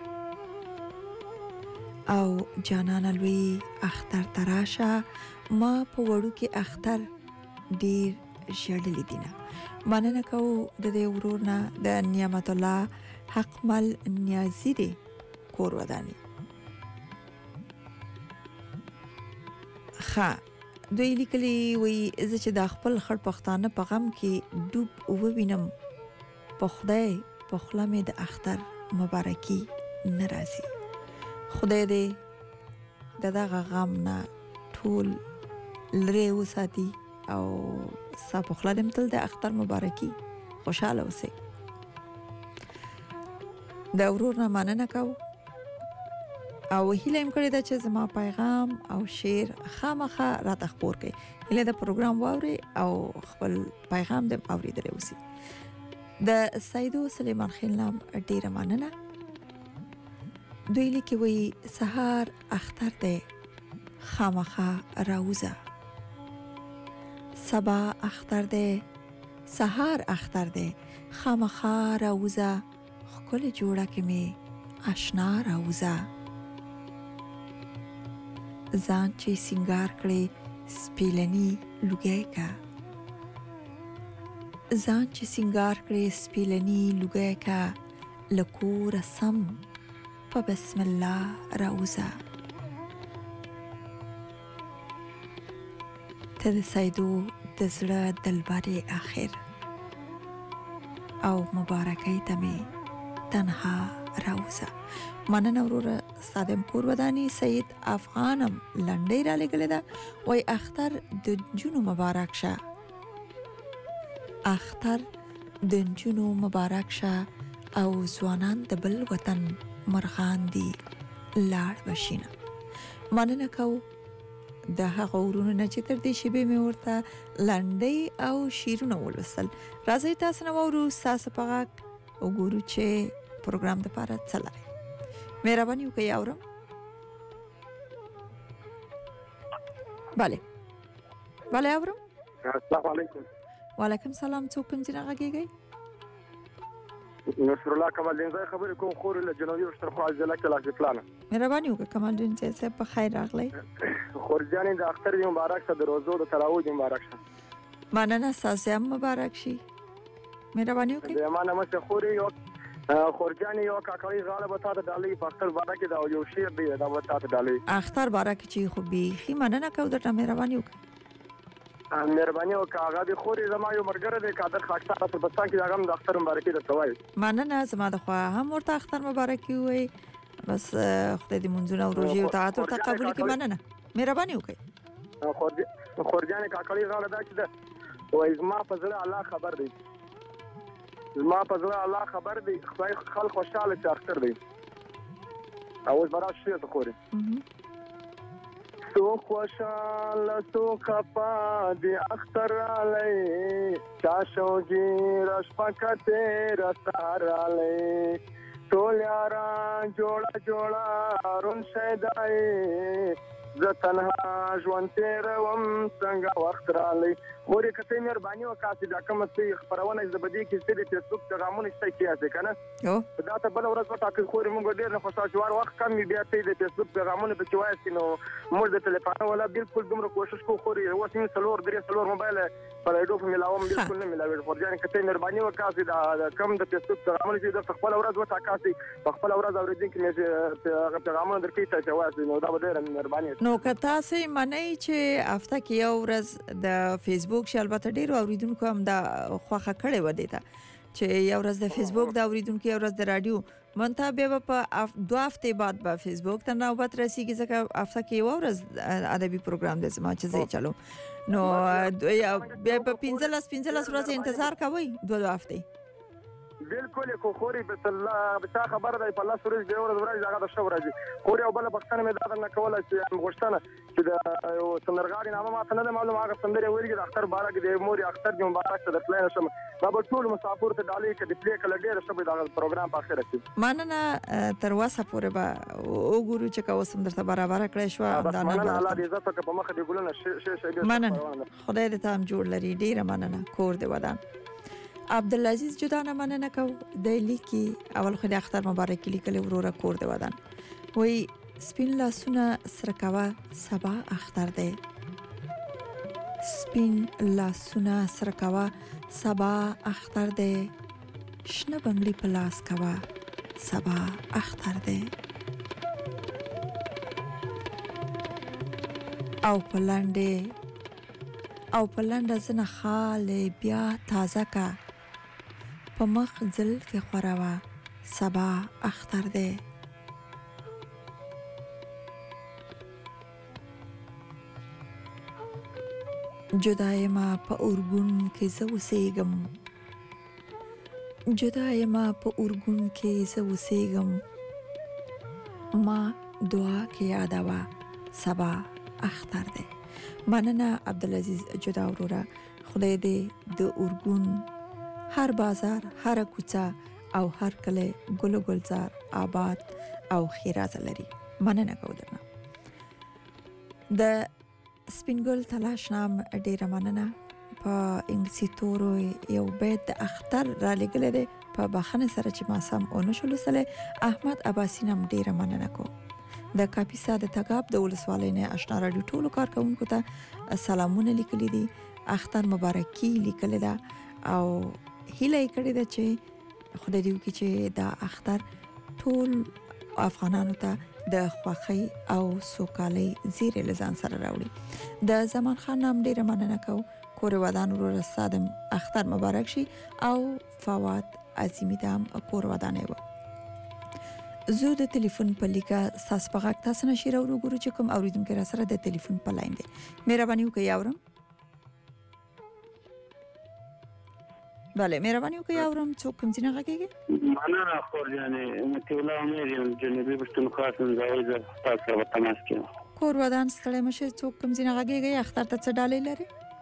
Speaker 3: او جانانا لوی اختر تراشه ما په وړو کې اختر ډیر جړلې دینه. مننه کوو د دې ورورنا د نعمت الله حقمل نیازی دی کور ودانی. ښه دوی لیکلي وي زه چې د خپل خړ پښتانه په غم کې ډوب ووینم په خدای په خله مې د اختر مبارکي ناراضي. خدای دې د دغه غم نه ټول لري وساتي او سپو خلدم تل د اختر مبارکي خوشاله اوسئ. د ورور نه مننه کوو. او هیله هم کړی دا چې زما پیغام او شعر خامخا راته خپور کړي. هیله د پروګرام واوري او خپل پیغام دې اوریدلی اوسي. د سیدو سلیمان خېل نام ډیره مننه. دوی لیکي وی سهار اختر دی خامخا راوزه، سبا اختر دی سهار اختر دی خامخا راوزه، خپل جوړه کې می آشنا راوزه. ځان چې سنگار کړي سپیلنی لوګي کا، ځان چې سنگار کړي سپیلنی لوګي کا، لکو رسم په بسم الله راوزه. ته د سیدو د زړه دلبرې اخر او مبارکۍ ته می تنها راوزه. مننه وروره صادم کور ودانی سید افغانم لنډۍ را لګلې ده. وای اختر د جنو مبارک شه، اختر د جنو مبارک شه، او ځوانان د بل وطن مرغان دي لاړ بشینه. مننه کو د هغه ورونو نه چې تر دې شیبې مې ورته لنډۍ او شیرونه ولوستل. راځئ تاسو نه واورو ستاسو په غږ وګورو چې پروګرام دپاره څه لري. مهرباني وکړئ اورم. بله بله اورم.
Speaker 21: السلام علیکم.
Speaker 3: وعلیکم سلام. څوک کوم ځای نه غږیږئ؟
Speaker 21: نصر الله کمال دین زای خبرې کوم خور له جنوبي پښتونخوا ضلع کې لاس پلان.
Speaker 3: مهرباني وکړئ کمال دین صاحب په خیر راغلی.
Speaker 21: خورجانې د اختر دی مبارک شه، د روزو د تراویح دی مبارک شه.
Speaker 3: مننه ستاسو هم مبارک شي. مهرباني وکړئ. د
Speaker 21: امانه مشه خوري یو خورجانې یو کاکړی غاړه به تا ته ډالۍ په اختر باره کې دا یو شعر دی دا به تا ته ډالۍ
Speaker 3: اختر باره کې چې خو بیخي مننه کوو درته. مهرباني وکړئ.
Speaker 21: مهرباني وکړه. هغه د خوري زما یو ملګری دی قادر خاکسار په پاکستان کې هغه د اختر مبارکي درته وایي.
Speaker 3: مننه. زما د خوا هم ورته اختر مبارکي وایي. بس خدای دې منځونه او روژې او طاعت ورته قبول کړي. مننه. مهرباني وکړئ.
Speaker 21: خورجانې کاکړی غاړه دا چې ده وایي زما په زړه الله خبر دی، زما په زړه الله خبر دی، خدای خلک خوشحاله چې اختر دی. او اوس به راشي ته خوري څوک خوشحاله څوک خفه د اختر رالی، چا شوګیره شپه که تېره سهار رالی، ټول یاران جوړه جوړه روڼ شی دی، زه تنها ژوند تېروم څنګه وخت رالی. خورې که ته یې مهرباني وکړه چې دا کومه څه خپرونه چې د بدې کې څه د فیسبوک پیغامونه شته کېږي که نه دا ته بله ورځ وټاکئ. خورې موږ ډېر نه خوشحال شو، هر وخت کم وي بیا ته یې د فیسبوک پیغامونه پکې وایاستې نو موږ د تلیفانه والا بلکل دومره کوشش کوو. خورې اوس مې څلور درې څلور موبایل په رایډو په میلاوم بلکل نه میلاوېږي. خورجانې که ته یې مهرباني وکړه چې دا کم د فیسبوک پیغامونه چې درته خپله ورځ وټاکاستې په خپله ورځ اورېدونکي مې هغه پیغامونه درکوي ته چې وایاستې نو دا به ډېره مهرباني.
Speaker 3: نو که تاسې منئ چې هفته کې یو ورځ د فیسبوک چې البته ډېرو اوریدونکو هم دا خوښه کړې وه دې ته چې یو ورځ د فیسبوک د اوریدونکو یو ورځ د راډیو منتها بیا به په دوه هفتې بعد به فیسبوک ته نوبت رسیږي ځکه هفته کې یوه ورځ ادبي پروګرام دی زما چې زه یې چلوم نو بیا به پنځلس پنځلس ورځې انتظار کوئ دوه دوه هفتې.
Speaker 21: بالکل خو خوري بس الله بچا خبر دی په الله سورج دی ورځ ورځ هغه د شو ورځي خوري او بل پښتنه مې دا نه کوله چې غوښتنه چې د یو سندرغاړي نامه ما ته نه معلومه هغه سندره ویلي د اختر بارک دی موري اختر دی مبارک ته درتلای نشم دا به ټول مسافر ته ډالۍ کې د پلی کله ډیر شپه دا پروګرام په اخر کې
Speaker 3: مننه تر واسه پورې به وګورو چې کا وسم درته برابر کړی شو
Speaker 21: دا نه الله دې عزت په مخ دی ګلونه شي شي
Speaker 3: مننه خدای دې تام جوړ لري ډیره مننه کور دی ودان. عبدالعزیز جدانه مننه کو د لیکي اول خو د اختر مبارک لیکل وروره کور دی ودان وای سپین لاسونه سرکوا سبا اختر دی سپین لاسونه سرکوا سبا اختر دی شنه بنگړي پلاس کوا سبا اختر دی او پلانډه او پلانډه زنه خاله بیا تازه کا په مخ زلف خوراوه سبا اختر دی جدای ما په اورګون کې زه اوسېږم جدای ما په اورګون کې زه اوسېږم ما دعا کې یادوا سبا اختر دی. مننه عبدالعزیز جدا وروره. خدای دې د اورګون هر بازار، هر کوڅه او هر کله ګل ګلزار آباد او خیراز لري. مننه کوم درنه. د سپینګل تلاش نام ډیره مننه. په انګلیسي تورو یو بیت د اختر را لګل دی په بخنه سره چې ما سم اونو شول سره احمد عباسی نام ډیره مننه کو. د کاپیسا د تګاب د ولسوالۍ نه آشنا راډیو ټولو کارکونکو ته سلامونه لیکلي دي. اختر مبارکي لیکلې ده او هیله یې کړې ده چې خدای دې وکړي چې دا اختر ټول افغانانو ته د خوښۍ او سوکالۍ زیری لزان سره راوړي. د زمان خان نام ډیره مننه کو. کور ودان ورور سادم اختر مبارک شي او فواد عظیمی دام کور ودانې و. زه د ټلیفون په لیکه ساس پغاک تاسو نشي راوړو ګورو چې کوم اوریدونکو را سره د ټلیفون په لاین دی. مهرباني وکړئ اورم. بله مهرباني وکړئ اورم. څوک کوم ځای نه غږیږي؟
Speaker 4: مننه خور جانې متي الله امیر یم جنوبي پښتونخوا څنګه زه تاسو سره تماس کوم.
Speaker 3: کور ودان ستړی مشه. څوک کوم ځای نه غږیږي؟ اختر ته څه ډالۍ لري؟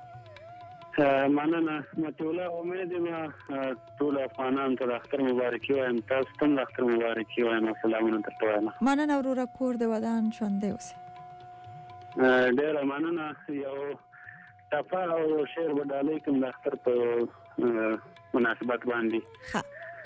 Speaker 4: مننه متي الله امید یم ټول افغانان ته اختر مبارکي وایم. تاسو ته اختر مبارکي وایم. سلامونه درته وایم.
Speaker 3: مننه وروره. کور د ودان ژوندی اوسئ.
Speaker 4: ډیره مننه. یو ټپه او شعر به ډالۍ کوم د اختر په مناسبت باندې.
Speaker 3: ها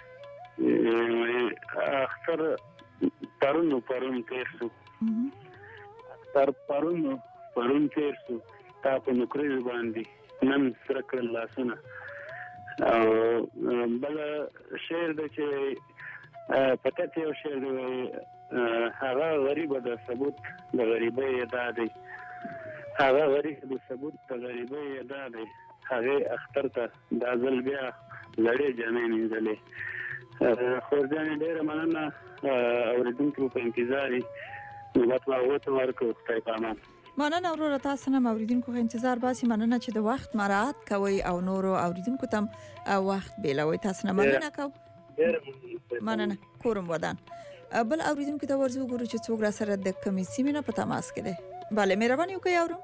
Speaker 4: اختر پرونو پرون تیر شو. اختر پرونو پرون تیر شو. تا په نوکری باندې نن سره کړل لاسونه. او بل شعر د چې پته یو شعر دی هغه غریب د ثبوت د غریبۍ ادا دی. هغه غریب د ثبوت د غریبۍ ادا دی. هغه اختر ته د ازل بیا لړې جامې منځلې. خورجان ډېر مننه. اوریدونکو په انتظار نوبت لا وته ورکو. خدای پامان.
Speaker 3: مننه وروره. تاسو نه اوریدونکو انتظار باسي. مننه چې د وخت مراعات کوي او نورو اوریدونکو تم وخت بیلوي. تاسو نه مننه کوم. مننه کورم ودان. بل اوریدونکو ته ورزو ګورو چې څوک را سره د کمیسي مینه په تماس کې ده. bale مهرباني وکړئ اورم.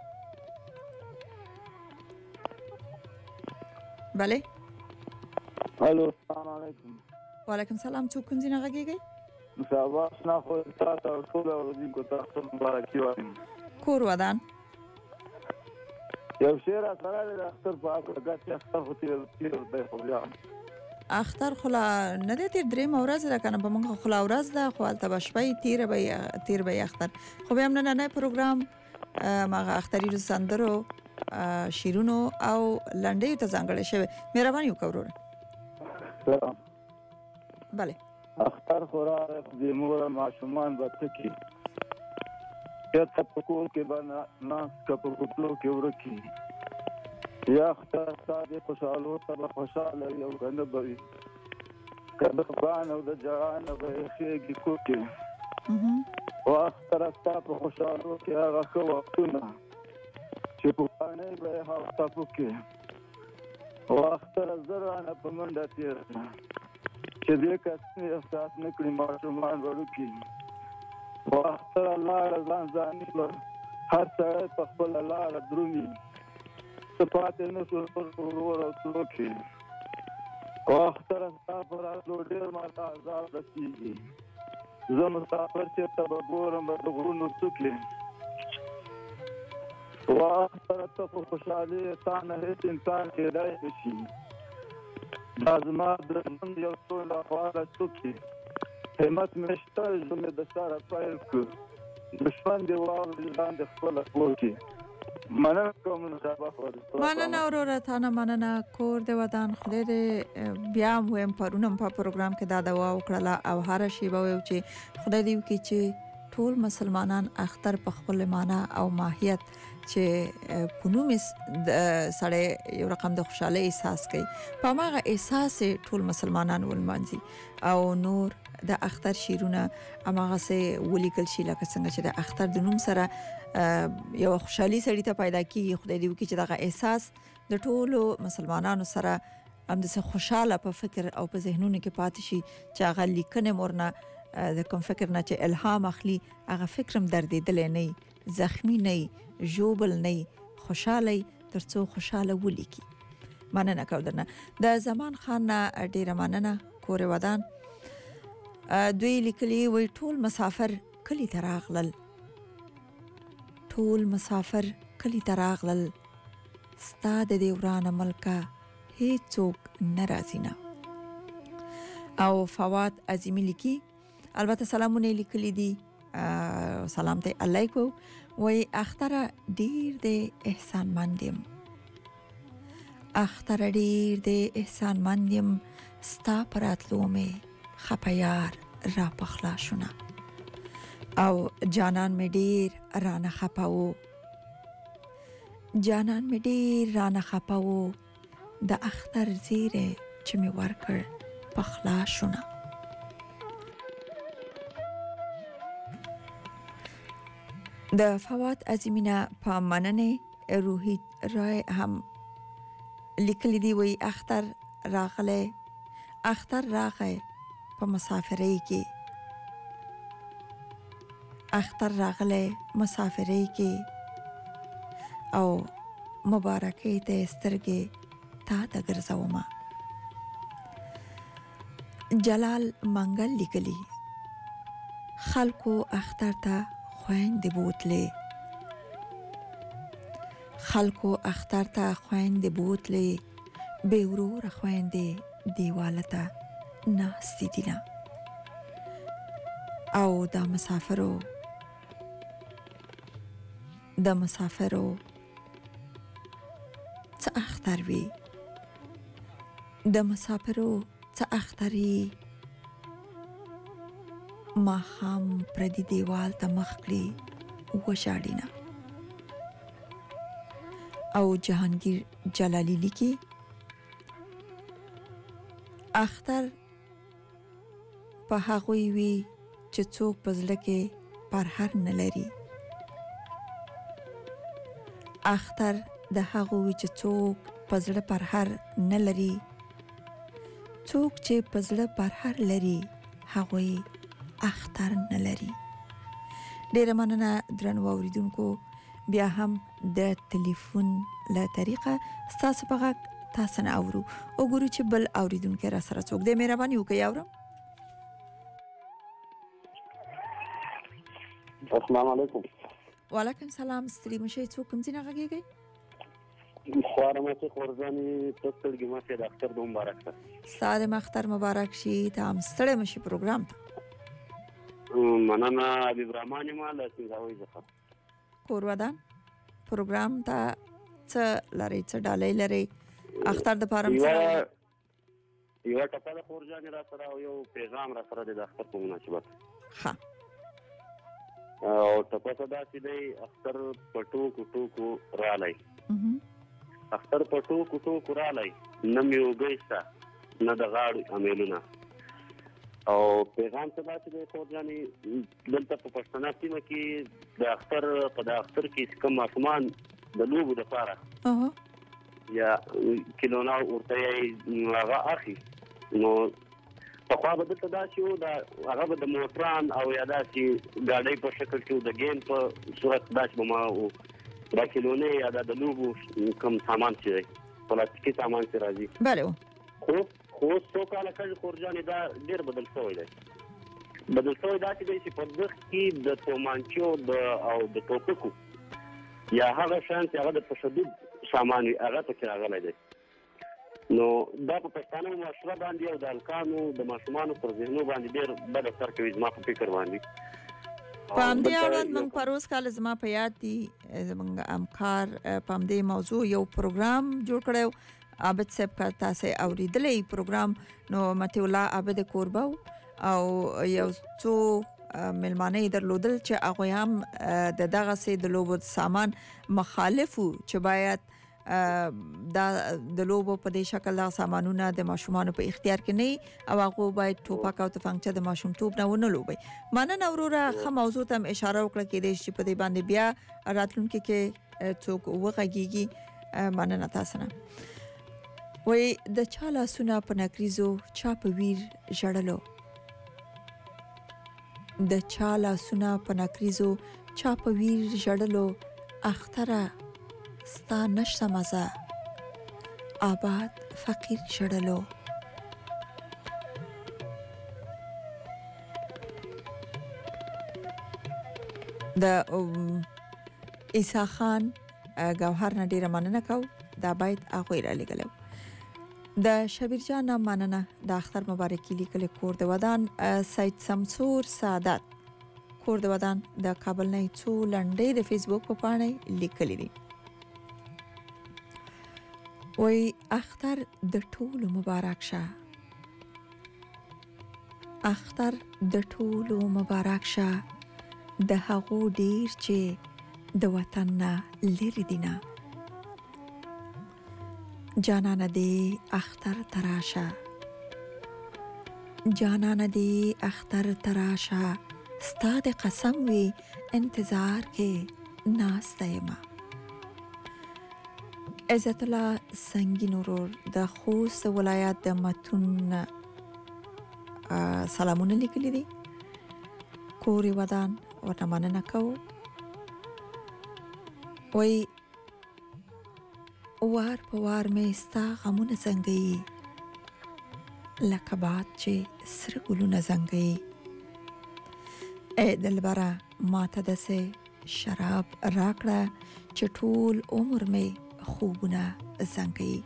Speaker 3: bale
Speaker 21: الو السلام علیکم.
Speaker 3: وعلیکم سلام. څوک کوم ځای نه غږیږي؟
Speaker 21: شاباش نه خو تاسو ټول اوریدونکو ته مبارکي وایم.
Speaker 3: کور ودان.
Speaker 21: یو شعر سره د اختر په اړه غږی اختر خو تیر تیر دی خو بیا
Speaker 3: اختر خلا نه د تیر درې مورز را کنه په موږ خلا ورځ ده خو البته بشپای تیر به تیر به اختر خو به هم نه نه پروګرام ماغه اختری رو سندرو شیرونو او لنډي ته ځانګړی شوی. مهرباني وکړئ.
Speaker 21: سلام.
Speaker 3: bale
Speaker 21: اختر خورا د مور معصومان بچی یا تپکو کې بنا ناس کپو کپلو کې ورکی یا اختر ساده خوشاله ته خوشاله یو غنه بوي کله خوان او د جان به خېږي کوکي او اختر ساده خوشاله کې هغه خو وختونه چې په باندې به هغه تاسو کې او اختر زرانه په منډه تیر چې دې کسې احساس نکړي معصومان ورکی او اختر الله رضان ځاني پر هر څه په خپل الله درومي صفات نو څور ورور او څوکي او اختر مسافر له ډیر ماته آزاد رسیږي زه مسافر چې ته وګورم د غرونو څوکي او اختر ته خوشالي تانه هیڅ انسان کې راځي شي لازم د ژوند یو ټول خواله څوکي همت مشته زموږ د سره پایل کو دشمن دی واوري لاندې خپل کوټي. مننه کوم مصابه خوري.
Speaker 3: مننه اورور ته مننه کور د ودان خدای دې بیا هم پرونم په پروګرام کې دا دوا وکړه او هر شی به و چې خدای دې وکړي چې ټول مسلمانان اختر په خپل معنا او ماهیت چې پونوم سره یو رقم د خوشاله احساس کوي په ماغه احساس ټول مسلمانان ولمانځي او نور د اختر شیرونه اماغه سه ولیکل شي لکه څنګه چې د اختر د نوم سره یو خوشحالي سړی ته پیدا کیږي. خدای دې وکړي چې دغه احساس د ټولو مسلمانانو سره هم د خوشاله په فکر او په ذهنونو کې پاتې شي چې هغه لیکنه مورنه د کوم فکر نه چې الهام اخلي هغه فکرم دردېدل نه زخمی نه جوبل نه خوشاله ترڅو خوشاله ولیکي. مننه کوم درنه د زمان خان ډیره مننه کور ودان دوی لیکلي وي ټول مسافر کلی تراغلل ټول مسافر کلی تراغلل ستاد دی ورانه ملکه هیڅوک ناراضی نه. او فواد عظیمی لیکي البته سلامونه لیکلي دي سلام ته علیکو وای اختر ډیر د احسان مندیم اختر ډیر د احسان مندیم ستا پراتلو می خپیار را پخلا شونه او جانان می ډیر رانه خپاو جانان می ډیر رانه خپاو د اختر زیره چې می ورکړ پخلا شونه. د فواد عظیمینا په مننه روحی رای هم لیکلی دی وی اختر راغله اختر راغه په مسافرۍ کې اختر راغله مسافرۍ کې او مبارکې ته سترګې تا ته ګرځومه. جلال منګل لیکلی خلکو اختر ته خويندې بوتلې خلکو اختر ته خويندې بوتلې به ورور خويندې دیوالته ناستې دي او د مسافرو د مسافرو څه اختر وي د مسافرو څه اختري ما هم پردي دیوال ته مخکلي وشاړینا. او جهانگیر جلالی لیکي اختر په هغه وی چې څوک پزله کې پر هر نه لري اختر د هغه وی چې څوک پزله پر هر نه لري څوک چې پزله پر هر لري هغه اختر نه لري. ډیره مننه درنو اوریدونکو بیا هم د ټلیفون له طریقه تاسو په غږ تاسو نه اورو او ګورو چې بل اوریدونکو را سره څوک دې مهرباني وکړئ اورم.
Speaker 6: السلام علیکم.
Speaker 3: وعلیکم سلام ستړي مشه څوک کوم ځای غږیږي
Speaker 6: خوارمه چې خورځاني تستړګي مشه د اختر دوم مبارک شه
Speaker 3: ساده مختر مبارک شي ته هم ستړي مشه پروګرام ته
Speaker 6: مننه حبیب رحمان مال څنګه ځخه
Speaker 3: کور ودان پروګرام ته څه لري څه ډالۍ لري اختر د پارم څه
Speaker 6: یو ټپه د خورځاني را سره یو پیغام را سره د اختر په مناسبت
Speaker 3: ها
Speaker 6: او ټپه صدا چې دی اختر پټو کوټو کو رالای اختر پټو کوټو کو رالای نه میو ګیستا نه د غاړو امیلونه او پیغام صدا چې دی خورځاني دلته په پښتنه سیمه کې د اختر په د اختر کې کوم ماشومان د لوبو د پاره یا کلونه ورته هغه اخی نو په خوا به دلته دا چې دا هغه به د موټران او یا داسې ګاډۍ په شکل کې د ګیم په صورت داسې به ما دا کلونه یا د لوبو کوم سامان چې دی پلاستیکي سامان چې راځي
Speaker 3: بله
Speaker 6: خو خو څو کاله کړي خورجانې دا ډېر بدل شوی دی بدل شوی دا چې دی چې په دغه کې د تومانچو د او د ټوپکو یا هغه شان چې هغه د تشدد سامان وي هغه پکې راغلی دی نو دا په پښتانه معاشره باندې او د الکانو د ماشومانو پر ذهنو باندې ډېر بد اثر کوي زما په فکر باندې
Speaker 3: په همدې اړوند موږ پروس کال زما په یاد دي زموږ همکار په همدې موضوع یو پروګرام جوړ کړی عابد صاحب کا تاسو اوریدلې پروګرام نو متي الله عابد کورباو او یو څو ملمانه درلودل چې هغه هم د دغه سي د لوبو سامان مخالفو چې باید دا د لوبو په دې شکل د سامانونو د ماشومان په اختیار کې نه او هغه باید ټوپک او تفنګ چې د ماشوم توپ نه ونه لوبي مننه وروره خه موضوع ته اشاره وکړه کې د شي په دې باندې بیا راتلونکي کې څوک وغږیږي مننه تاسو نه وای د چاله سونه په نکریزو چا په ویر جړلو د چا لاسونه په نکریزو چا په ویر ژړلو اختره ستا نشته مزه آباد فقیر ژړلو. د عیسی خان گوهر نه ډیره مننه کو دا باید هغه را لګلو. د شبیر جان مننه د اختر مبارکي لیکل کور د ودان سید سمسور سعادت کور د ودان د کابل نه څو لنډې د فیسبوک په پاڼه لیکلې دي. وای اختر د ټولو مبارک شه، اختر د ټولو مبارک شه، د هغو ډیر چې د وطن نه لري دینه. جانان دی اختر تراشه، جانان دی اختر تراشه، ستا د قسم وی انتظار کې ناسته ما. عزت الله سنگین ورور د خوست ولایت د متون سلامونه لیکلي دي. کوري ودان ورته مننه کوو. وای وار په وار مې ستا غمونه زنګوي لکه باد چې سره ګلونه زنګوي. ای دلبره ماته داسې شراب راکړه چې ټول عمر مې خوبونه زنګوي.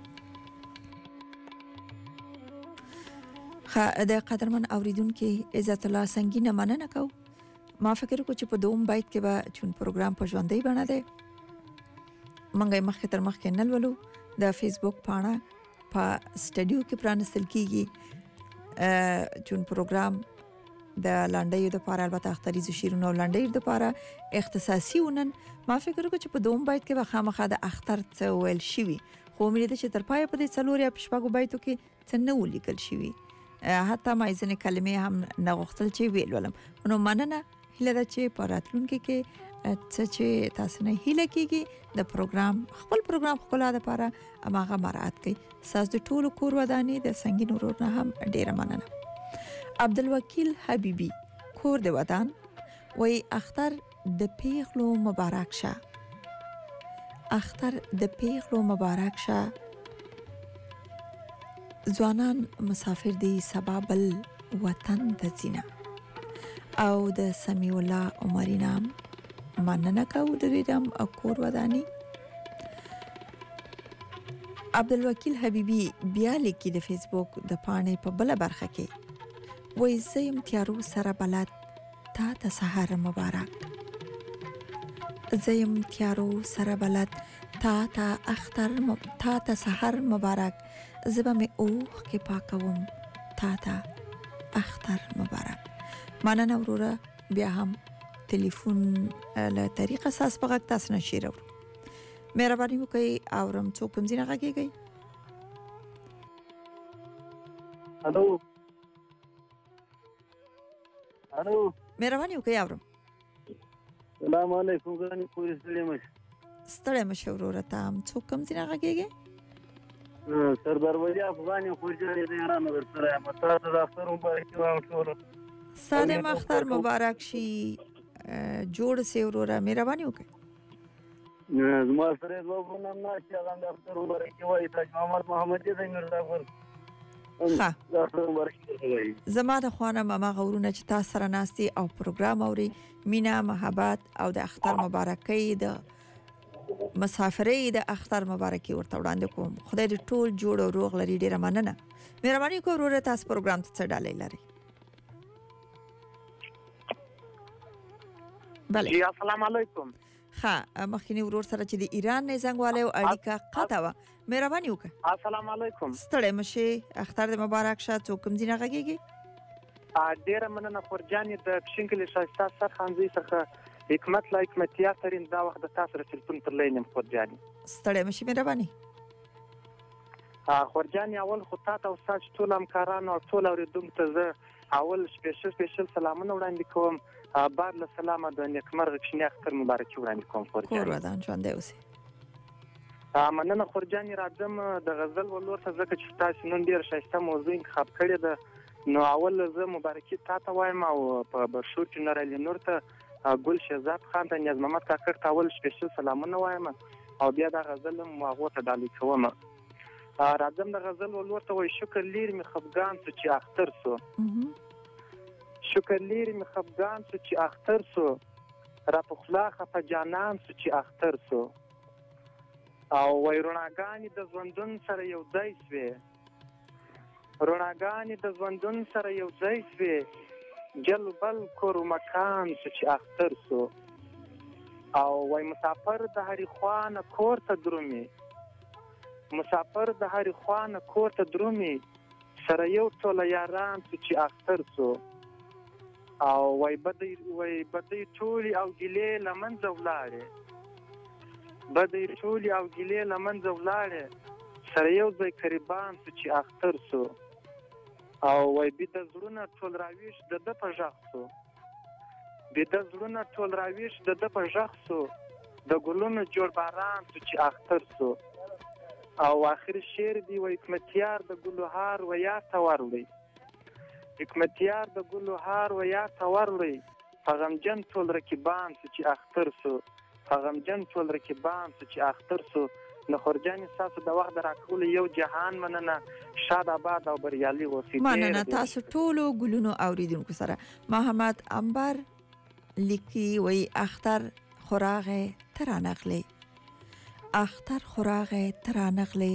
Speaker 3: خا د قدرمن اوریدونکو عزت الله سنگینه مننه کوو. ما فکر کو چې په دوم بایت کې به چون پروګرام په ژوندۍ بڼه دی منګه مخکې تر مخکې نه لولو. د فیسبوک پاڼه په سټډیو کې پرانستل کیږي چون پروګرام د لانډیو د لپاره البته اختریزو شیرونو لانډیو د لپاره اختصاصي ونن. ما فکر کو چې په دوم بایت کې به خامخا د اختر څه ویل شي خو مې د چې تر پای په دې څلور یا شپږو بایتو کې څه نه ولیکل شي. حتی ما ځینې کلمې هم نه غوښتل چې ویل ولم. نو مننه هیله ده چې په راتلونکي کې څه چې تاسو نه هیله کیږي د پروګرام خپل پروګرام خپل د لپاره اماغه مراعات کړئ. ساز د ټولو کور ودانې د سنگین ورور نه هم ډیره مننه. عبدالوکیل حبیبی کور د ودان وای اختر د پیغلو مبارک شه، اختر د پیغلو مبارک شه، ځوانان مسافر دي سبا بل وطن د زینا. او د سمیع الله عمری نام مننه کوو د ریدم کور ودانی. عبدالوکیل حبیبی بیا لیکي د فیسبوک د پاڼې په بل برخه کې وای زیم تیارو سره بلد تا ته سحر مبارک، زیم تیارو سره بلد تا ته اختر م... تا ته سحر مبارک، زبا می اوخ کې پاکوم تا ته اختر مبارک. مننه وروره بیا هم ټلیفون له طریقه اساس په غږ تاسو نه شیر ورو. مهرباني وکړئ اورم څوک کوم ځای غږیږي.
Speaker 21: الو الو
Speaker 3: مهرباني وکړئ اورم.
Speaker 21: السلام علیکم ګرانې پولیس ستړي مشه
Speaker 3: ستړي مشه وروره تام څوک کوم ځای غږیږي.
Speaker 21: سردار ولی افغان خورجانې د ایران ورسره متا د اختر مبارک وایم ټول
Speaker 3: سالم اختر مبارک شي جوړ سي وروره مهرباني وکړئ.
Speaker 21: زما سره دوه غونم ناشي هغه د اختر مبارک وایي تاج محمد محمد دې مرزا ګل
Speaker 3: ها زما د خوانه ماما غورونه چې تاسو سره ناستي او پروګرام اوري مینا محبت او د اختر مبارکي د مسافرې د اختر مبارکي ورته وړاندې کوم. خدای دې ټول جوړ او روغ لري. ډیره مننه. مهرباني کوئ وروره تاسو پروګرام ته څه ډالۍ لري. بله
Speaker 17: جی السلام علیکم.
Speaker 3: ها مخکینی ورور سره چې د ایران نه زنګواله او اړیکه قطع و. مهرباني وکړه.
Speaker 17: السلام علیکم.
Speaker 3: ستړي مشه اختر د مبارک شه. څوک کوم ځای غږیږي.
Speaker 17: ډیره مننه خورجانې د پښینګل شایسته سر خانزي څخه حکمت لا حکمتیا ترين دا وخت د تاسو سره تلیفون تر لینم خورجانې.
Speaker 3: ستړي مشه مهرباني.
Speaker 17: خورجانې اول خو تاسو او تاسو ټول همکارانو او ټول اوریدونکو ته زه اول سپیشل سپیشل سلامونه وړاندې کوم. بعد له سلامه د نیکمرغ کښنی اختر مبارکي وړاندې کوم خورجانې.
Speaker 3: کور ودان ژوندی اوسئ.
Speaker 17: مننه خورجانې راځم د غزل ولور ته ځکه چې تاسو نن ډېر ښایسته موضوع انتخاب کړې ده نو اول زه مبارکي تاسو وایم او په برشور جنرال نور ته ګل شهزاد خان ته نیاز محمد کاکړ ته اول سپیشل سلامونه وایم او بیا د غزل مو هغه ته ډالۍ کوم. راځم د غزل ولورته وای شکر لیر می خفګان سو چې اختر سو شکر لیر می خفګان سو چې اختر سو را په خلاخه په جانان سو چې اختر سو او وای رڼاګانې د ژوندون سره یو ځای سوې رڼاګانې د ژوندون سره یو ځای سوې جل بل کور مکان سو چې اختر سو او وای مسافر د هرې خوا نه کور ته درومي مسافر د هرې خوا نه کور ته درومي سره یو ټوله یاران سو چې اختر سو او وای بدی وای بدی ټولې او ګیلې له منځه ولاړې بدی ټولې او ګیلې له منځه ولاړې سره یو ځای قریبان سو چې اختر سو او وای بیده زړونه ټول راویش د ده په غږ سو بیده زړونه ټول راویش د ده په غږ سو د ګلونو جوړ باران سو چې اختر سو او آخر شعر دی وای حکمتیار د ګلو هار و یا ته ورلی حکمتیار د ګلو هار و یا ته ورلی په غمجن ټول رقیبان سو چې اختر سو په غمجن ټول رقیبان سو چې اختر سو نو خورجان تاسو د وخت راکول یو جهان مننه شاد آباد او بریالي اوسئ.
Speaker 3: مننه تاسو ټولو ګلونو اوریدونکو سره. محمد انبر لیکي وای اختر خوراغه ترانغلی اختر خوراغه ترانغلی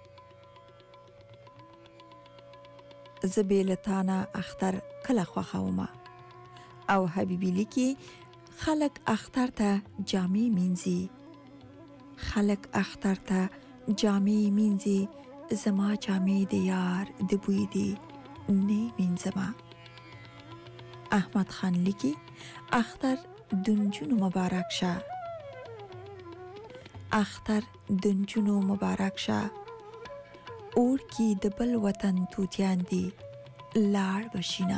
Speaker 3: زبیلتانا اختر کله خوخوما او حبیبی لیکي خلق اختر ته جامې مینځي خلق اختر ته جامې مینځي زما جامې د یار د بوی دی نه مینځما. احمد خان لیکي اختر دنجونو مبارک شه اختر دنجونو مبارک شه اور کی د بل وطن توتیان دی لاړ بشینا.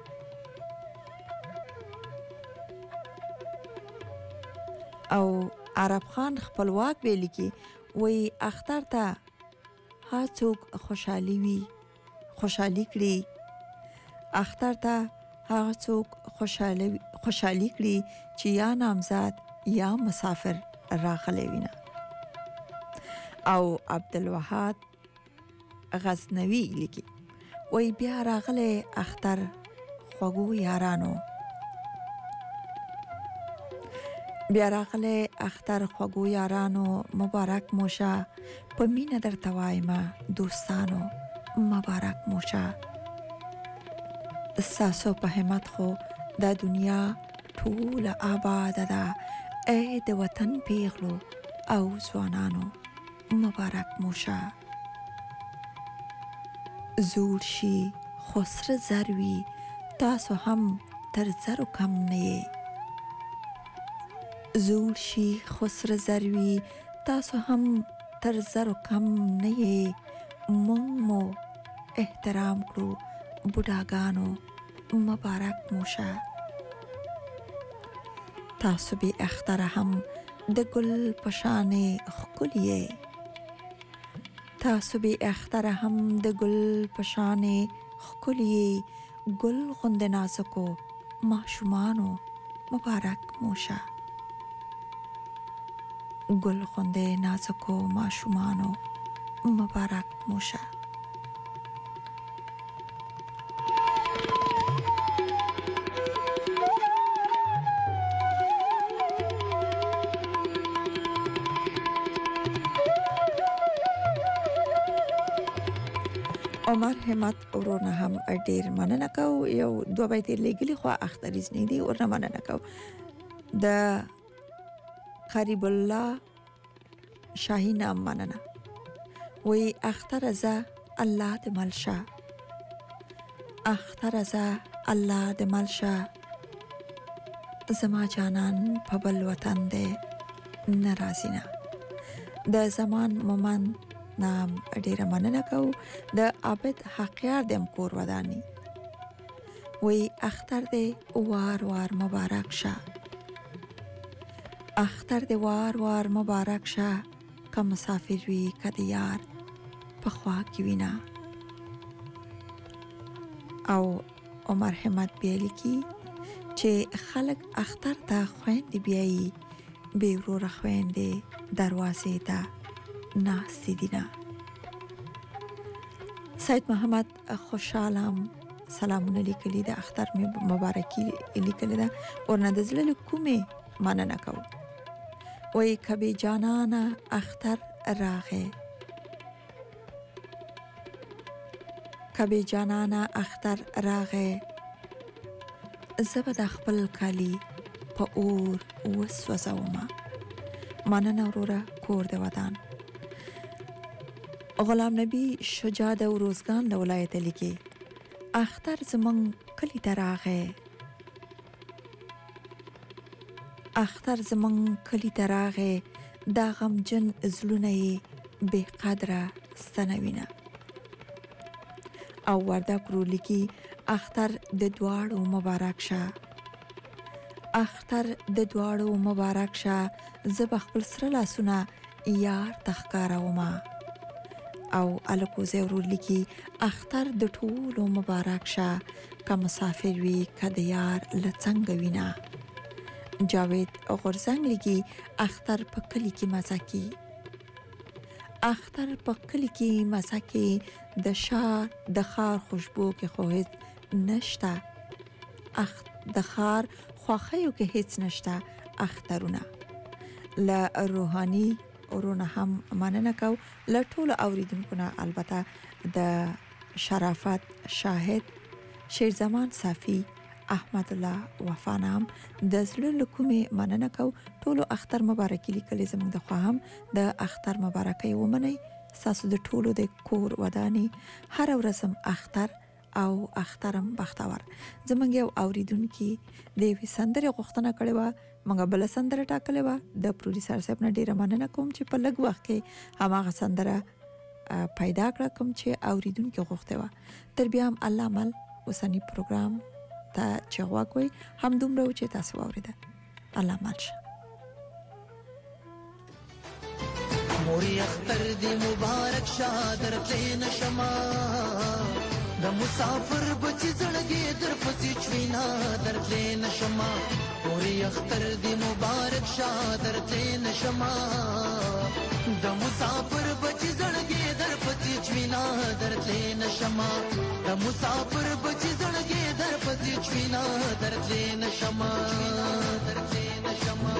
Speaker 3: او عرب خان خپلواک ویل کی وای اختر ته هاڅوک خوشحالي وي خوشحالي کړي اختر ته هاڅوک خوشحالي خوشحالي کړي چې یا نامزاد یا مسافر راغلی وینا. او عبدالوهاب غزنوی لیکي وای بیا راغلی اختر خوږو یارانو بیا راغلی اختر خوږو یارانو مبارک موشه په مینه درته وایم دوستانو مبارک موشه. ستاسو په همت خو دا دنیا ټوله آباد ده ای د وطن پیغلو او ځوانانو مبارک موشه. زوړ شي خسر زروي تاسو هم تر زرو کم نه زوړ شي خسر زروي تاسو هم تر زرو کم نه یې مونږ مو احترام کړو بوډاګانو مبارک موشه. تاسو به اختر هم د ګل پشانې ښکلې تاسو به اختر هم د ګل پشانې ښکلې ګل غوندې نازکو ماشومانو مبارک موشه. ګل غوندې نازکو ماشومانو مبارک موشه. عمر همت ورونه هم ډیر مننه کو یو دوه بیت لګلی خو اختریز نه دی ورنه مننه کو. د قریب الله شاهی نام مننه وی اختر ازا الله د ملشا اختر ازا الله د ملشا زما جانان په بل وطن دی ناراضینا د زمان مومن نام ډیر مننه کو. د عابد حقیار د کور ودانی وی اختر دی وار وار مبارک شه اختر دی وار وار مبارک شه که مسافر وی که دیار په خوا کې وینا. او عمر همت بیلی کی چې خلک اختر ته خويندې بیایي به ورور خويندې دروازې ته ناستې دي نه. سید محمد خوشحالم سلامونه لیکلي د اختر مبارکي لیکلي ده ورنه د زړه له کومې مننه کوو. وایي کبې جانانه اختر راغی کبې جانانه اختر راغی زه به د خپل کالي په اور وسوځومه. مننه وروره کور د ودان. غلام نبی شجاع د روزګان له ولایت لیکي اختر زمون کلی ته راغی اختر زمون کلی ته راغی دا غمجن زړونه یې بې قدره ستنوینه. او وردک رو لیکي اختر د دواړو مبارک شه اختر د دواړو مبارک شه زه به خپل سره لاسونه یار تخکارومه. او الکو زیورو لیکي اختر د ټولو مبارک شه که مسافر وي که د یار له څنګه وینه. جاوید غورزنګ لیکي اختر په کلی کې مزه کوي اختر په کلی کې مزه کوي د شار د خار خوشبو کې خو هیڅ نشته اخت د خار خواخیو کې هیڅ نشته اخترونه. له روحاني ورونه هم مننه کو له ټولو اوریدونکو نه البته د شرافت شاهد شیر زمان صافی احمد الله وفا نام د زړه له کومې مننه کو. ټولو اختر مبارکي لیکلې زموږ د خوا هم د اختر مبارکي ومنئ. تاسو د ټولو د کور وداني هر ورځم اختر او اخترم بختور. زموږ یو اوریدونکو د وی سندره غوښتنه کړې و موږ بل سندره ټاکلې و د پروډوسر صاحب نه ډیره مننه کوم چې په لږ وخت کې هغه سندره پیدا کړ کوم چې اوریدونکو غوښته و. تر بیا هم الله مل وسنی پروګرام ته چغوا کوي هم دومره چې تاسو اوریده الله مالشه.
Speaker 7: موري اختر دی مبارک شادر تین شما د مسافر بچی زړګي در پسې چوينا در تین شما. موري اختر دی مبارک شادر تین شما د مسافر بچی زړګي در پسې چوينا در تین شما د مسافر بچی زړګي در پسې چوينا در تین شما در تین شما.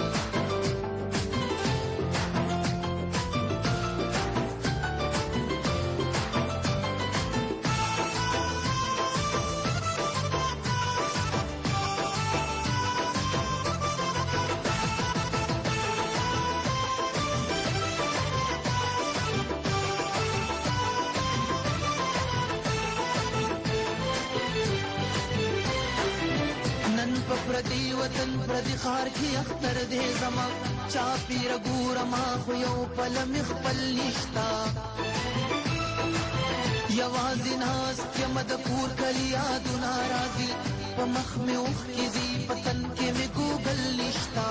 Speaker 7: پردی وطن پردی خار کی اختر دے زما چا پیر ګور ما خو یو پل مخبل نشتا یوازې ناس کې مد پور کلی یاد ناراضي په مخ می اوخ کی زی پتن کې می ګوګل نشتا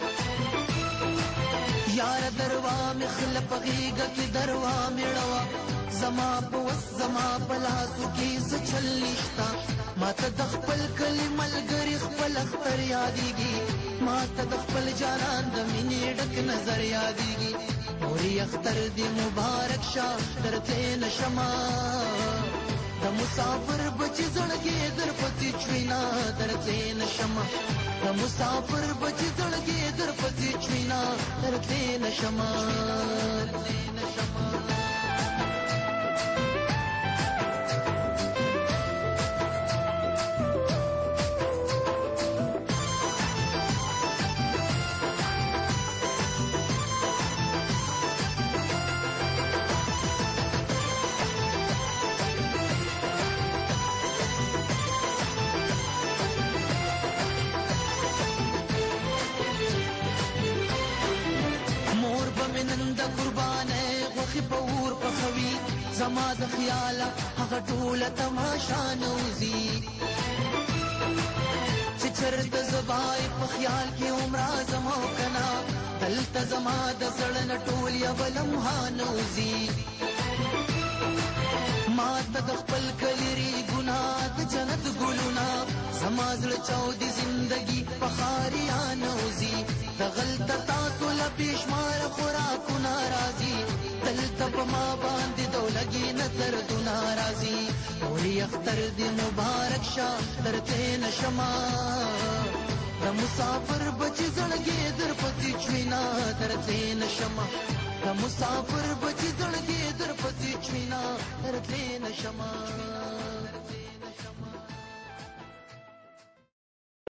Speaker 7: یار دروا مخلپ غیګه کی دروا میړوا زما په وس زما په لاسو کې سچل نشتا ماته د خپل کلی ملګری خپل اختر یادېږي ماته د خپل جانان د مینې ډک نظر یادېږي. موري اختر دی مبارک شه درته نشما د مسافر بچی زړګي در پسې چوينا درته نشما د مسافر بچی زړګي در پسې چوينا درته نشما درته نشما. زما د خیاله هغه ټوله تماشا نوزي چې چرته زبای په خیال کې عمره زما کنا دلته زما د زړه ټول یو لمحه نوزي ماته د خپل کلری ګناه د جنت ګلونه زما زړه چاودي زندگی په خاریا نوزي د غلطه تاسو له بشمار خوراکونه راځي دلته په ما باندې دولګي نظر دونه راځي وړي اختر دې مبارک شه درته نشما د مسافر بچی زړګي در پسې چوينا درته نشما د مسافر بچی زړګي در پسې چوينا درته نشما